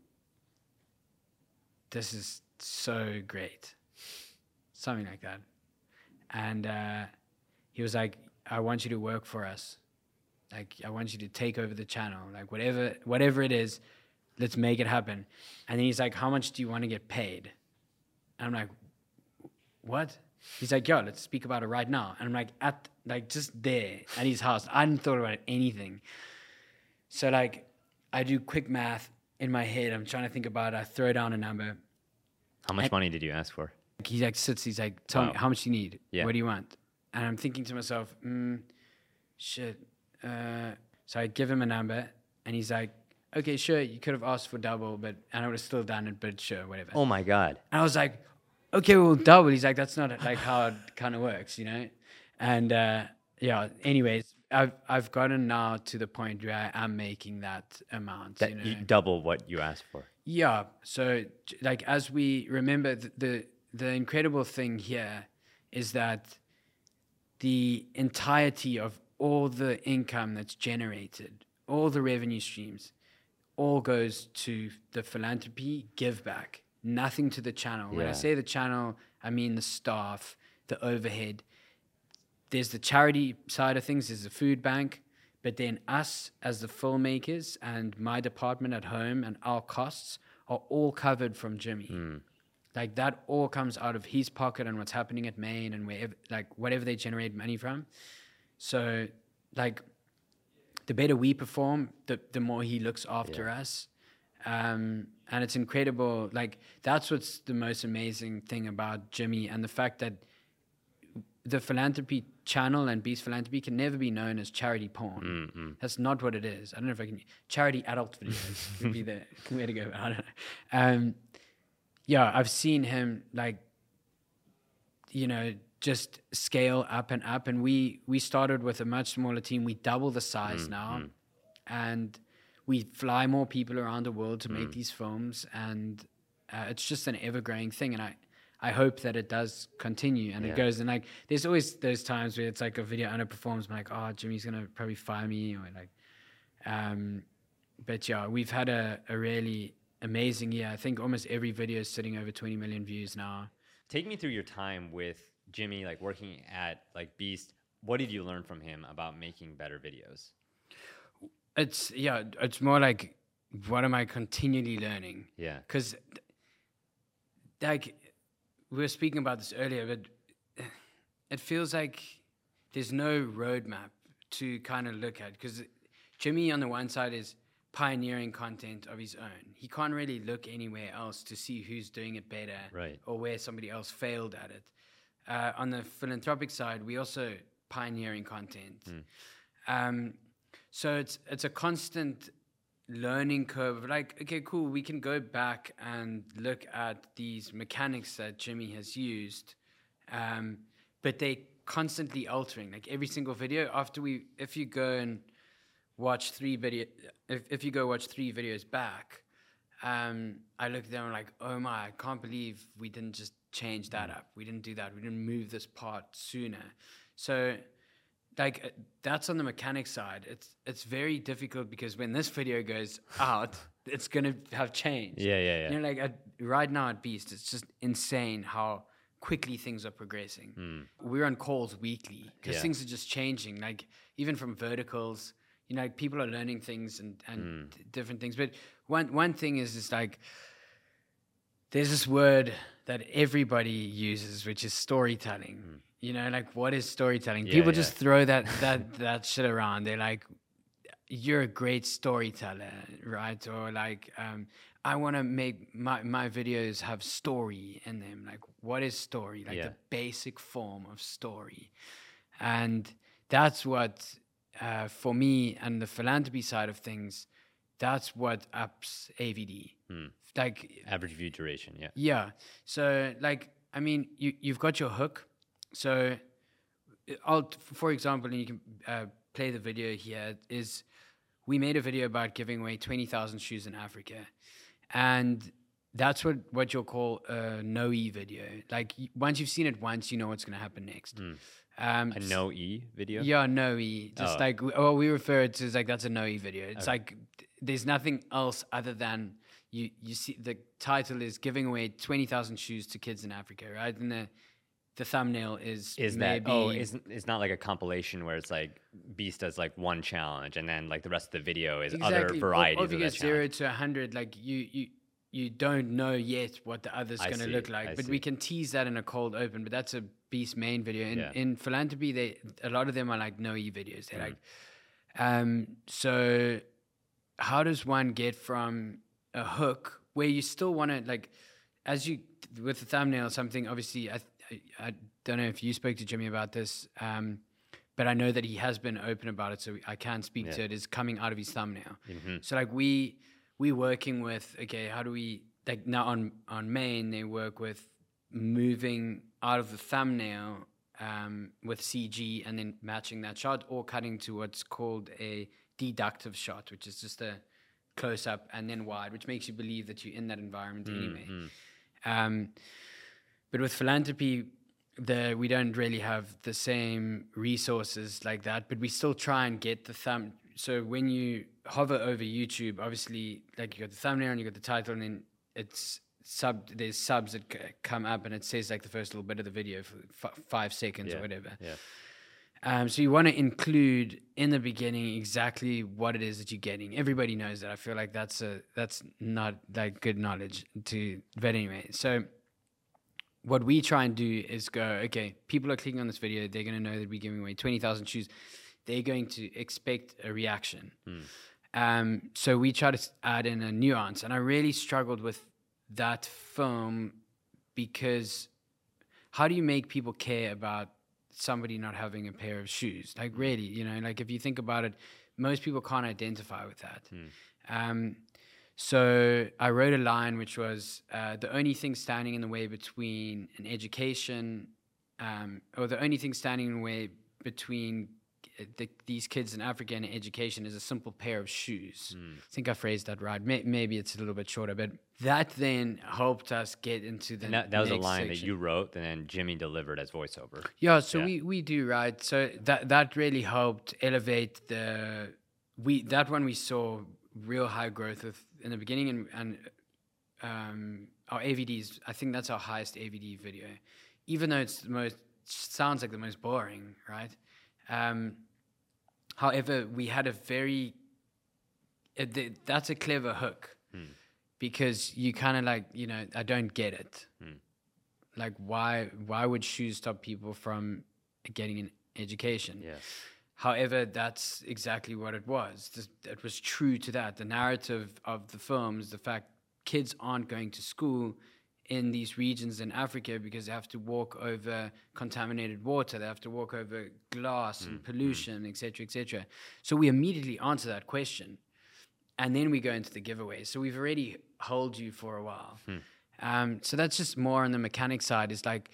this is so great. Something like that. And he was like, I want you to work for us. Like, I want you to take over the channel. Like, whatever it is, let's make it happen. And then he's like, how much do you want to get paid? And I'm like, what? He's like, yo, let's speak about it right now. And I'm like, just there at his house. I hadn't thought about anything. So, like, I do quick math in my head. I'm trying to think about it. I throw down a number. How much money did you ask for? He like sits. He's like, tell me how much you need. Yeah. What do you want? And I'm thinking to myself, shit. So I give him a number, and he's like, okay, sure. You could have asked for double, and I would have still done it. But sure, whatever. Oh my God. And I was like, okay, well, double. He's like, that's not like how it kind of works, you know. And anyways. I've gotten now to the point where I am making that amount. That you double what you asked for. Yeah. So, like, as we remember, the incredible thing here is that the entirety of all the income that's generated, all the revenue streams, all goes to the philanthropy give back. Nothing to the channel. When I say the channel, I mean the staff, the overhead. There's the charity side of things, there's the food bank, but then us as the filmmakers and my department at home and our costs are all covered from Jimmy. Like that all comes out of his pocket and what's happening at Maine and wherever, like whatever they generate money from. So like the better we perform, the more he looks after us. And it's incredible. Like, that's what's the most amazing thing about Jimmy, and the fact that the philanthropy channel and Beast Philanthropy can never be known as charity porn. That's not what it is. I don't know if I can. Charity adult videos would be the way to go. I don't know. Yeah, I've seen him, like, you know, just scale up and up. And we started with a much smaller team. We double the size now. And we fly more people around the world to make these films. And it's just an ever-growing thing. And I hope that it does continue and it goes. And like, there's always those times where it's like a video underperforms. I'm like, oh, Jimmy's gonna probably fire me, or like. But yeah, we've had a really amazing year. I think almost every video is sitting over 20 million views now. Take me through your time with Jimmy, like working at like Beast. What did you learn from him about making better videos? It's more like, what am I continually learning? Yeah, because like, we were speaking about this earlier, but it feels like there's no roadmap to kind of look at, because Jimmy on the one side is pioneering content of his own. He can't really look anywhere else to see who's doing it better, right, or where somebody else failed at it. On the philanthropic side, we also pioneering content. So it's a constant learning curve. Like, okay, cool, we can go back and look at these mechanics that Jimmy has used, but they constantly altering. Like, every single video if you go and watch if you go watch 3 videos back, I look at them and like, oh my, I can't believe we didn't just change that up. We didn't do that. We didn't move this part sooner. So, like, that's on the mechanics side. It's very difficult, because when this video goes out, it's gonna have changed. Yeah. You know, like right now at Beast, it's just insane how quickly things are progressing. We're on calls weekly because things are just changing. Like, even from verticals, you know, like, people are learning things and different things. But one thing is just like, there's this word that everybody uses, which is storytelling. You know, like, what is storytelling? People just throw that shit around. They're like, you're a great storyteller, right? Or like, I want to make my videos have story in them. Like, what is story? Like, the basic form of story. And that's what, for me and the philanthropy side of things, that's what ups AVD. Like, average view duration, Yeah. So, like, I mean, you've got your hook. So, for example, and you can play the video here, is we made a video about giving away 20,000 shoes in Africa. And that's what you'll call a no-E video. Like, once you've seen it once, you know what's going to happen next. A no-E video? Yeah, no-E. Just like, we refer it to as like, that's a no-E video. It's like, there's nothing else other than you see the title is giving away 20,000 shoes to kids in Africa, right? And the thumbnail is maybe... it's not like a compilation where it's like Beast does like one challenge and then like the rest of the video is other varieties of that challenge. Or if you get 0 to 100, like you don't know yet what the other's going to look like. But we can tease that in a cold open, but that's a Beast main video. In philanthropy, a lot of them are like no-E videos. They're like... So how does one get from a hook where you still want to, like, as you... With the thumbnail or something, obviously... I don't know if you spoke to Jimmy about this, but I know that he has been open about it, so I can speak to it, is coming out of his thumbnail. So like we working with, okay, how do we, like, now on main, they work with moving out of the thumbnail with CG and then matching that shot, or cutting to what's called a deductive shot, which is just a close up and then wide, which makes you believe that you're in that environment anyway. But with philanthropy, we don't really have the same resources like that, but we still try and get the thumb. So when you hover over YouTube, obviously, like, you got the thumbnail and you got the title, and then there's subs that come up, and it says like the first little bit of the video for 5 seconds or whatever. So you want to include in the beginning exactly what it is that you're getting. Everybody knows that. I feel like that's not like good knowledge but anyway. So what we try and do is go, okay, people are clicking on this video, they're going to know that we're giving away 20,000 shoes. they're going to expect a reaction. So we try to add in a nuance, and I really struggled with that film because how do you make people care about somebody not having a pair of shoes? Like really, you know, like if you think about it, most people can't identify with that. So I wrote a line which was the only thing standing in the way between an education, or the only thing standing in the way between these kids in Africa and education is a simple pair of shoes. I think I phrased that right. Maybe it's a little bit shorter, but that then helped us get into the And that was a next line section. that you wrote and then Jimmy delivered as voiceover. Yeah, so we do, right? So that really helped elevate that one we saw real high growth with in the beginning, and our AVDs, I think that's our highest AVD video, even though it's sounds like the most boring, right? However, we had a very that's a clever hook because you kind of like, you know, I don't get it. Like why would shoes stop people from getting an education? Yes. However, that's exactly what it was. It was true to that. The narrative of the film is the fact kids aren't going to school in these regions in Africa because they have to walk over contaminated water. They have to walk over glass and pollution, et cetera, et cetera. So we immediately answer that question. And then we go into the giveaway. So we've already held you for a while. So that's just more on the mechanic side. It's like,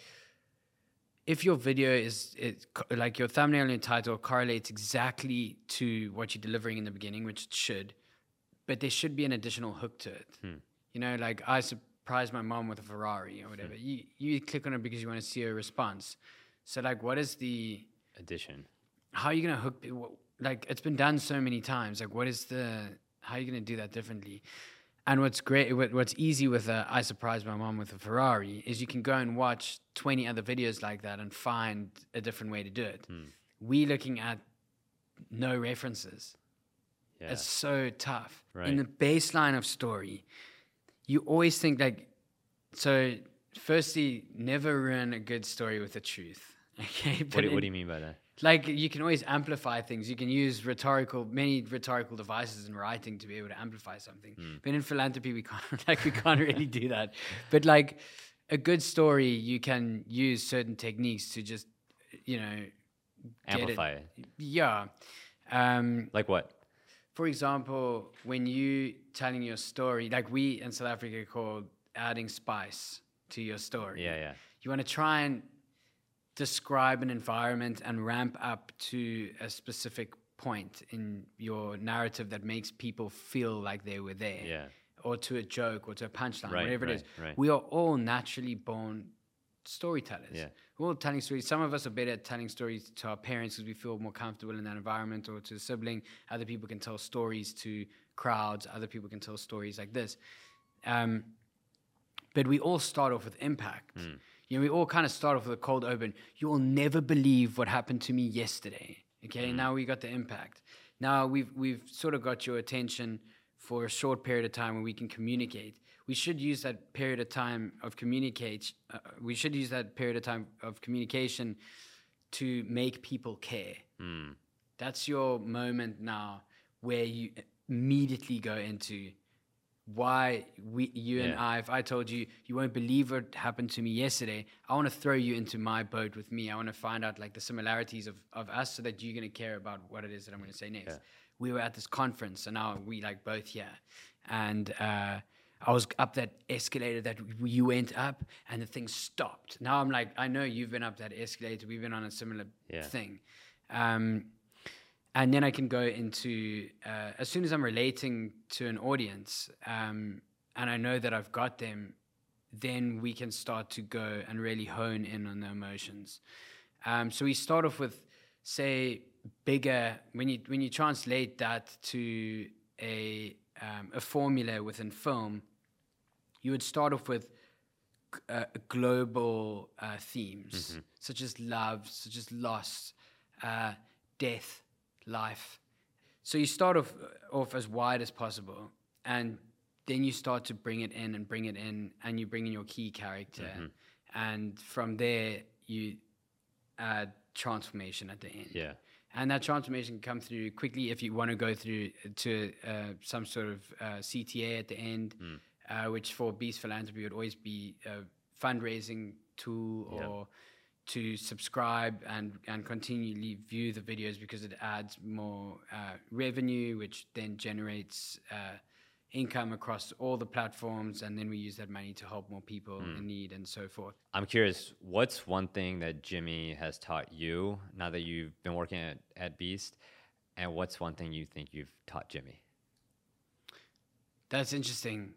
if your video is like your thumbnail and your title correlates exactly to what you're delivering in the beginning, which it should, but there should be an additional hook to it. You know, like I surprised my mom with a Ferrari or whatever. You click on it because you want to see a response. So like, what is the Addition. how are you going to hook people? Like it's been done so many times. Like how are you going to do that differently? And what's easy with I surprised my mom with a Ferrari is you can go and watch 20 other videos like that and find a different way to do it. We looking at no references. Yeah. It's so tough. Right. In the baseline of story, you always think like, so firstly, never ruin a good story with the truth. Okay. What do you mean by that? Like you can always amplify things. You can use many rhetorical devices in writing to be able to amplify something. But in philanthropy, we can't really do that. But like a good story, you can use certain techniques to just, you know, Amplify it. Yeah. Like what? For example, when you telling your story, like we in South Africa call adding spice to your story. Yeah. You want to try and describe an environment and ramp up to a specific point in your narrative that makes people feel like they were there. Yeah. Or to a joke or to a punchline, Right, whatever it is. right. We are all naturally born storytellers. Yeah. We're all telling stories. Some of us are better at telling stories to our parents because we feel more comfortable in that environment, or to a sibling. Other people can tell stories to crowds. Other people can tell stories like this. But we all start off with impact. You know, we all kind of start off with a cold open. You will never believe what happened to me yesterday. Okay, now we got the impact. Now we've sort of got your attention for a short period of time where we can communicate. We should use that period of time of communication to make people care. That's your moment now where you immediately go into why and I, if I told you, you won't believe what happened to me yesterday, I want to throw you into my boat with me. I want to find out like the similarities of us so that you're going to care about what it is that I'm going to say next. We were at this conference and now we like both here. And I was up that escalator that you went up and the thing stopped. Now I'm like, I know you've been up that escalator. We've been on a similar thing. And then I can go into, as soon as I'm relating to an audience and I know that I've got them, then we can start to go and really hone in on the emotions. So we start off with, say, bigger, when you translate that to a formula within film, you would start off with global themes, such as love, such as loss, death, life. So you start off as wide as possible, and then you start to bring it in, and you bring in your key character, and from there you add transformation at the end. And that transformation can come through quickly if you want to go through to some sort of CTA at the end, which for Beast Philanthropy would always be a fundraising tool or to subscribe and continually view the videos because it adds more revenue, which then generates income across all the platforms, and then we use that money to help more people in need and so forth. I'm curious, what's one thing that Jimmy has taught you now that you've been working at Beast, and what's one thing you think you've taught Jimmy? That's interesting.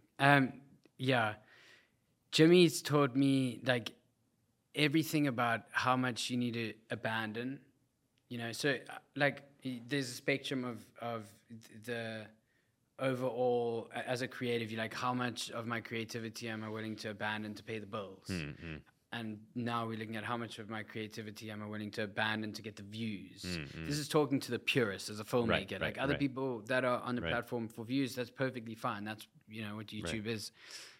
Jimmy's taught me like everything about how much you need to abandon, so like there's a spectrum of the overall as a creative, you're like, how much of my creativity am I willing to abandon to pay the bills? And now we're looking at how much of my creativity am I willing to abandon to get the views. This is talking to the purist as a filmmaker. Like other people that are on the platform for views, that's perfectly fine. That's what YouTube is.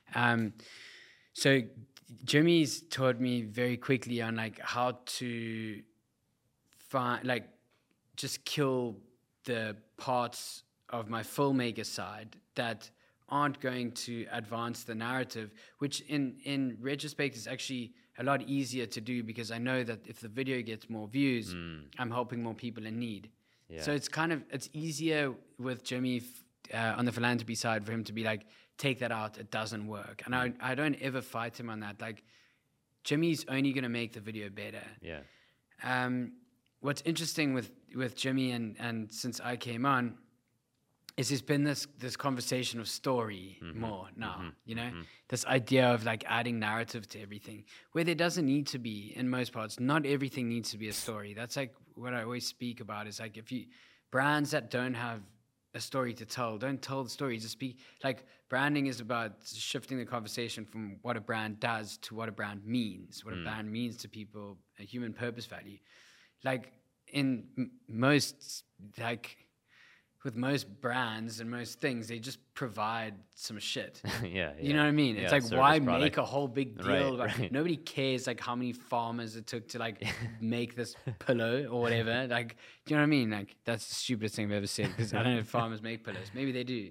So Jimmy's taught me very quickly on like how to find, like, just kill the parts of my filmmaker side that aren't going to advance the narrative, which in retrospect is actually a lot easier to do because I know that if the video gets more views, I'm helping more people in need. So it's easier with Jimmy on the philanthropy side for him to be like, take that out, it doesn't work. And I don't ever fight him on that. Like, Jimmy's only going to make the video better. What's interesting with Jimmy and since I came on is there's been this conversation of story more now, this idea of like adding narrative to everything where there doesn't need to be in most parts. Not everything needs to be a story. That's like what I always speak about is like brands that don't have a story to tell, don't tell the story, just speak. Like branding is about shifting the conversation from what a brand does to what a brand means, what a brand means to people, a human purpose value. Like in most, like with most brands and most things, they just provide some shit. You know what I mean? It's like, why make a whole big deal about nobody cares like how many farmers it took to like make this pillow or whatever. Like, do you know what I mean? Like, that's the stupidest thing I've ever said because I don't know if farmers make pillows. Maybe they do.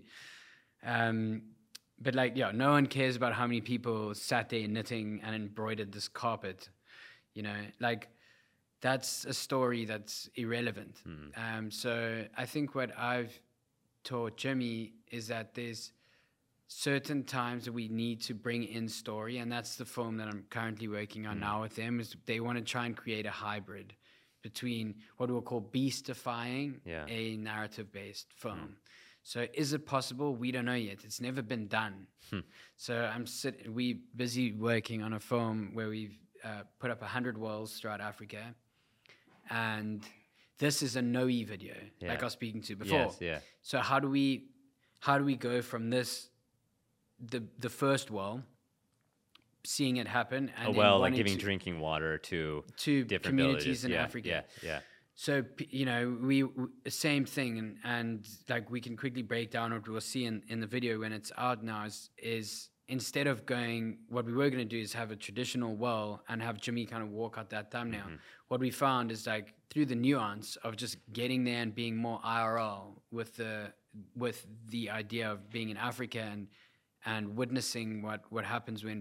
But like, no one cares about how many people sat there knitting and embroidered this carpet. Like, that's a story that's irrelevant. So I think what I've taught Jimmy is that there's certain times that we need to bring in story, and that's the film that I'm currently working on now with them, is they want to try and create a hybrid between what we'll call beastifying a narrative-based film. So is it possible? We don't know yet. It's never been done. So we busy working on a film where we've put up 100 wells throughout Africa. And this is a Noe video, like I was speaking to before. So how do we go from this, the first well, seeing it happen, and like giving drinking water to different communities villages. in Africa. So we same thing, and like we can quickly break down what we'll see in the video when it's out now is instead of going, what we were going to do is have a traditional well and have Jimmy kind of walk out that thumbnail. What we found is like through the nuance of just getting there and being more IRL with the idea of being in Africa and witnessing what happens when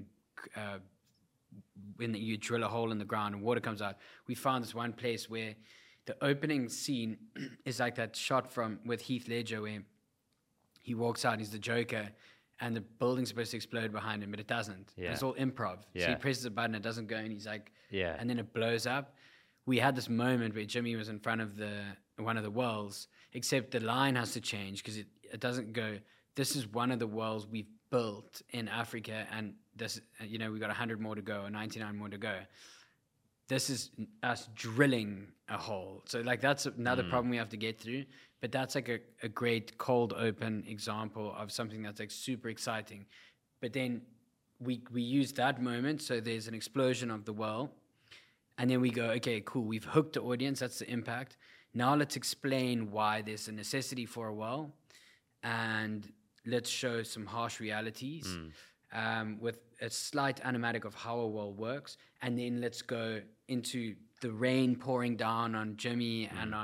you drill a hole in the ground and water comes out. We found this one place where the opening scene is like that shot with Heath Ledger where he walks out, he's the Joker, and the building's supposed to explode behind him, but it doesn't. It's all improv. So he presses a button, it doesn't go, and he's like, and then it blows up. We had this moment where Jimmy was in front of one of the wells, except the line has to change because it doesn't go, this is one of the wells we've built in Africa, and this, we've got 100 more to go, or 99 more to go. This is us drilling a hole. So like that's another problem we have to get through. But that's like a great cold open example of something that's like super exciting. But then we use that moment. So there's an explosion of the well. And then we go, okay, cool. We've hooked the audience. That's the impact. Now let's explain why there's a necessity for a well. And let's show some harsh realities with a slight animatic of how a well works. And then let's go into the rain pouring down on Jimmy and on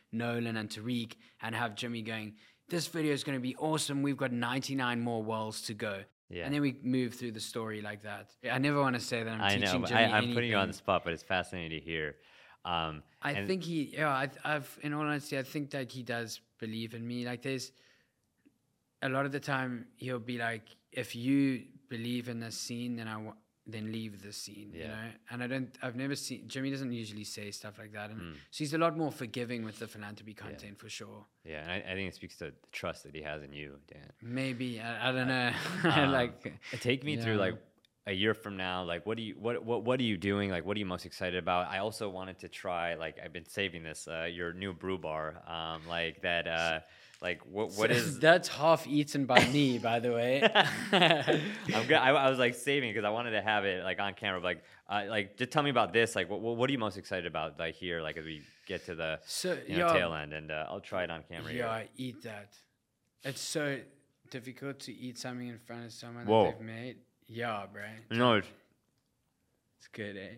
Nolan and Tariq and have Jimmy going, this video is going to be awesome. We've got 99 more worlds to go. Yeah. And then we move through the story like that. I never want to say that I'm I teaching know, Jimmy I'm anything. putting you on the spot, but it's fascinating to hear. I think I've in all honesty, I think that he does believe in me. Like there's a lot of the time he'll be like, if you believe in this scene, then leave the scene, you know? And I've never seen, Jimmy doesn't usually say stuff like that. And so he's a lot more forgiving with the philanthropy content for sure. Yeah, and I think it speaks to the trust that he has in you, Dan. Maybe, I don't know. Take me through like a year from now, like what are you doing? Like, what are you most excited about? I also wanted to try, like, I've been saving this, your new brew bar, like that, like what is that's half eaten by me, by the way. I'm good. I was like saving because I wanted to have it like on camera. But, like just tell me about this. Like, what are you most excited about? Like here, like as we get to the tail end, and I'll try it on camera. Yeah, here. I eat that. It's so difficult to eat something in front of someone Whoa. that they've made. Yeah, bro. No, It's good, eh?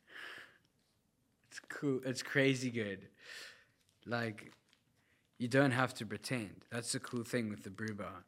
It's cool. It's crazy good. Like, you don't have to pretend. That's the cool thing with the brew bar.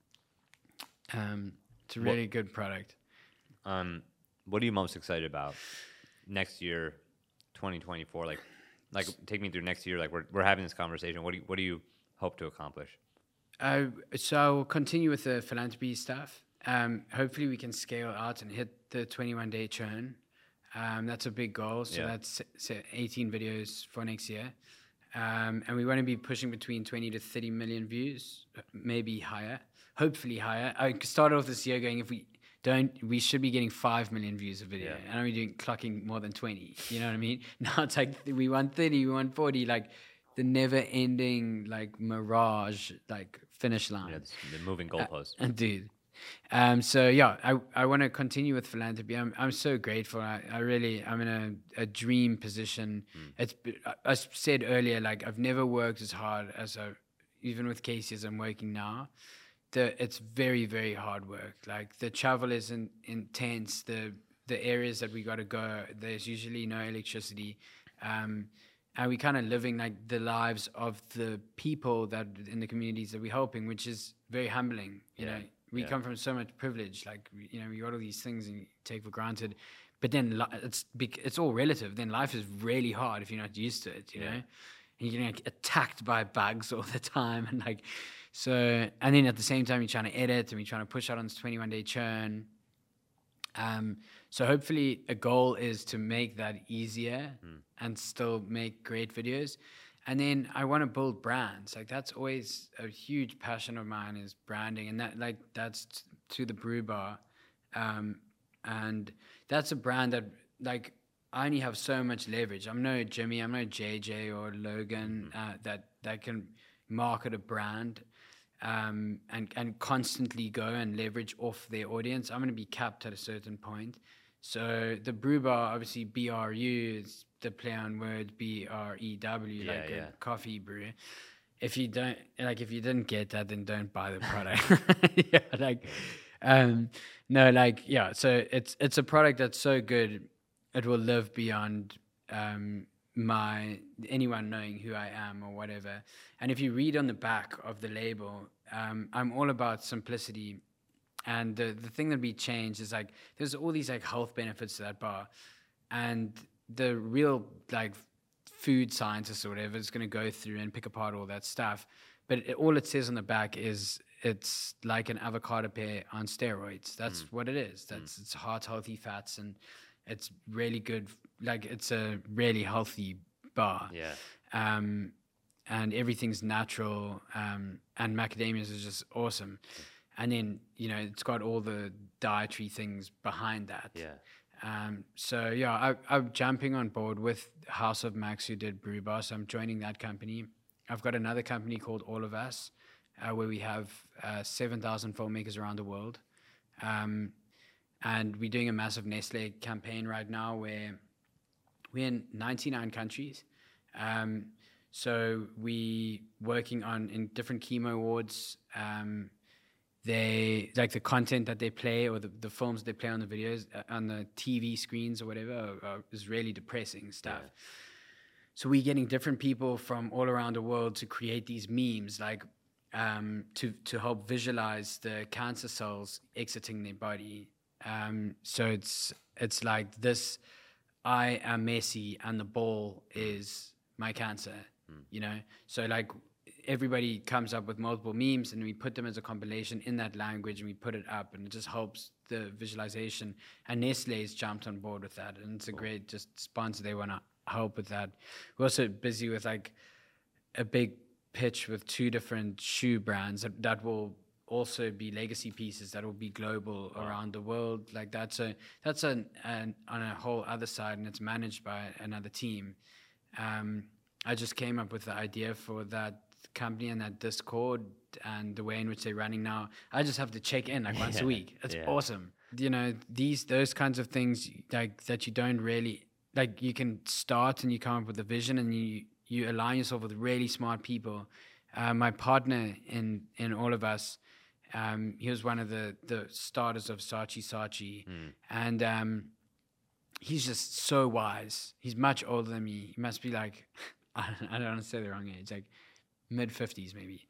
It's a really good product. what are you most excited about next year, 2024? Like take me through next year. Like we're having this conversation. What do you hope to accomplish? So I'll continue with the philanthropy stuff. Hopefully we can scale out and hit the 21-day churn. That's a big goal. So that's 18 videos for next year. And we want to be pushing between 20 to 30 million views, maybe higher, hopefully higher. I started off this year going, if we don't, we should be getting 5 million views a video. And we're clocking more than 20. You know what I mean? Now it's like we want 30, we want 40, like the never ending, like mirage, like finish line. Yeah, the moving goalpost. Dude. So yeah, I want to continue with philanthropy. I'm so grateful. I'm in a dream position. I said earlier, like I've never worked as hard even with Casey as I'm working now. It's very, very hard work. Like the travel is intense. The areas that we got to go, there's usually no electricity. And we kind of living like the lives of the people that in the communities that we're helping, which is very humbling, you know. We come from so much privilege, like, you know, we got all these things and you take for granted. But then it's all relative. Then life is really hard if you're not used to it, you know? And you're getting like attacked by bugs all the time. And like, so, and then at the same time, you're trying to edit and we're trying to push out on this 21-day churn. So hopefully a goal is to make that easier and still make great videos. And then I want to build brands. Like that's always a huge passion of mine is branding. And that's to the brew bar. And that's a brand that like I only have so much leverage. I'm no Jimmy, I'm no JJ or Logan that can market a brand and constantly go and leverage off their audience. I'm going to be capped at a certain point. So the brew bar, obviously BRU is the play on words, BREW, a coffee brew. If you didn't get that, then don't buy the product. So it's a product that's so good, it will live beyond anyone knowing who I am or whatever. And if you read on the back of the label, I'm all about simplicity. And the thing that we changed is like there's all these like health benefits to that bar, and the real like food scientists or whatever is going to go through and pick apart all that stuff. But all it says on the back is it's like an avocado pear on steroids. That's what it is. It's heart healthy fats, and it's really good. Like it's a really healthy bar. Yeah. And everything's natural. And macadamias is just awesome. And then, you know, it's got all the dietary things behind that. Yeah. So, yeah, I'm jumping on board with House of Max, who did Brew Bar. So I'm joining that company. I've got another company called All of Us, where we have 7,000 filmmakers around the world. And we're doing a massive Nestle campaign right now where we're in 99 countries. So we working in different chemo awards. They like the content that they play or the films they play on the videos on the TV screens or whatever is really depressing stuff. So we're getting different people from all around the world to create these memes, like to help visualize the cancer cells exiting their body. So it's like this: I am Messi, and the ball is my cancer. You know, so like everybody comes up with multiple memes, and we put them as a compilation in that language, and we put it up, and it just helps the visualization. And Nestle's jumped on board with that, and it's a great just sponsor. They want to help with that. We're also busy with like a big pitch with 2 different shoe brands that will also be legacy pieces that will be global around the world, like that. So that's on a whole other side, and it's managed by another team. I just came up with the idea for that company and that Discord and the way in which they're running now. I just have to check in like once a week. It's awesome. You know, those kinds of things like that you don't really like. You can start and you come up with a vision, and you align yourself with really smart people. My partner in all of us, he was one of the starters of Saatchi, and he's just so wise. He's much older than me. He must be like, I don't want to say the wrong age, like mid-50s maybe.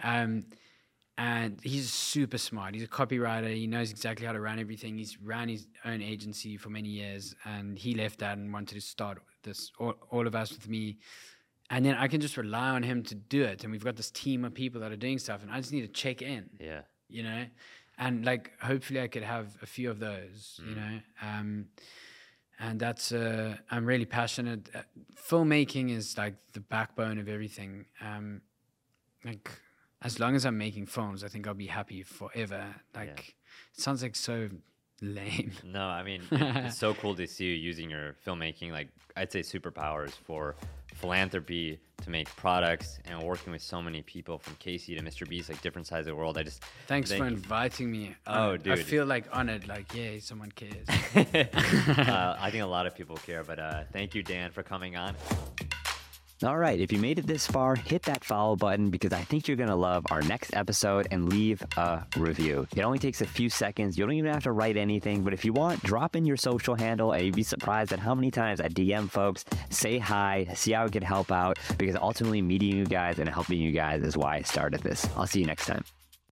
And he's super smart. He's a copywriter. He knows exactly how to run everything. He's ran his own agency for many years, and he left that and wanted to start this, all of us with me. And then I can just rely on him to do it. And we've got this team of people that are doing stuff, and I just need to check in. Yeah. You know? And like, hopefully I could have a few of those, you know? And that's, I'm really passionate. Filmmaking is like the backbone of everything. Like, as long as I'm making films, I think I'll be happy forever. Like, it sounds like so lame. No, I mean, it's so cool to see you using your filmmaking, like, I'd say superpowers for philanthropy, to make products, and working with so many people from Casey to Mr. Beast, like different sides of the world. Thanks for inviting me. Oh, dude. I feel like honored, like, yay, someone cares. I think a lot of people care, but thank you, Dan, for coming on. All right, if you made it this far, hit that follow button, because I think you're going to love our next episode, and leave a review. It only takes a few seconds. You don't even have to write anything, but if you want, drop in your social handle, and you'd be surprised at how many times I DM folks, say hi, see how I can help out, because ultimately meeting you guys and helping you guys is why I started this. I'll see you next time.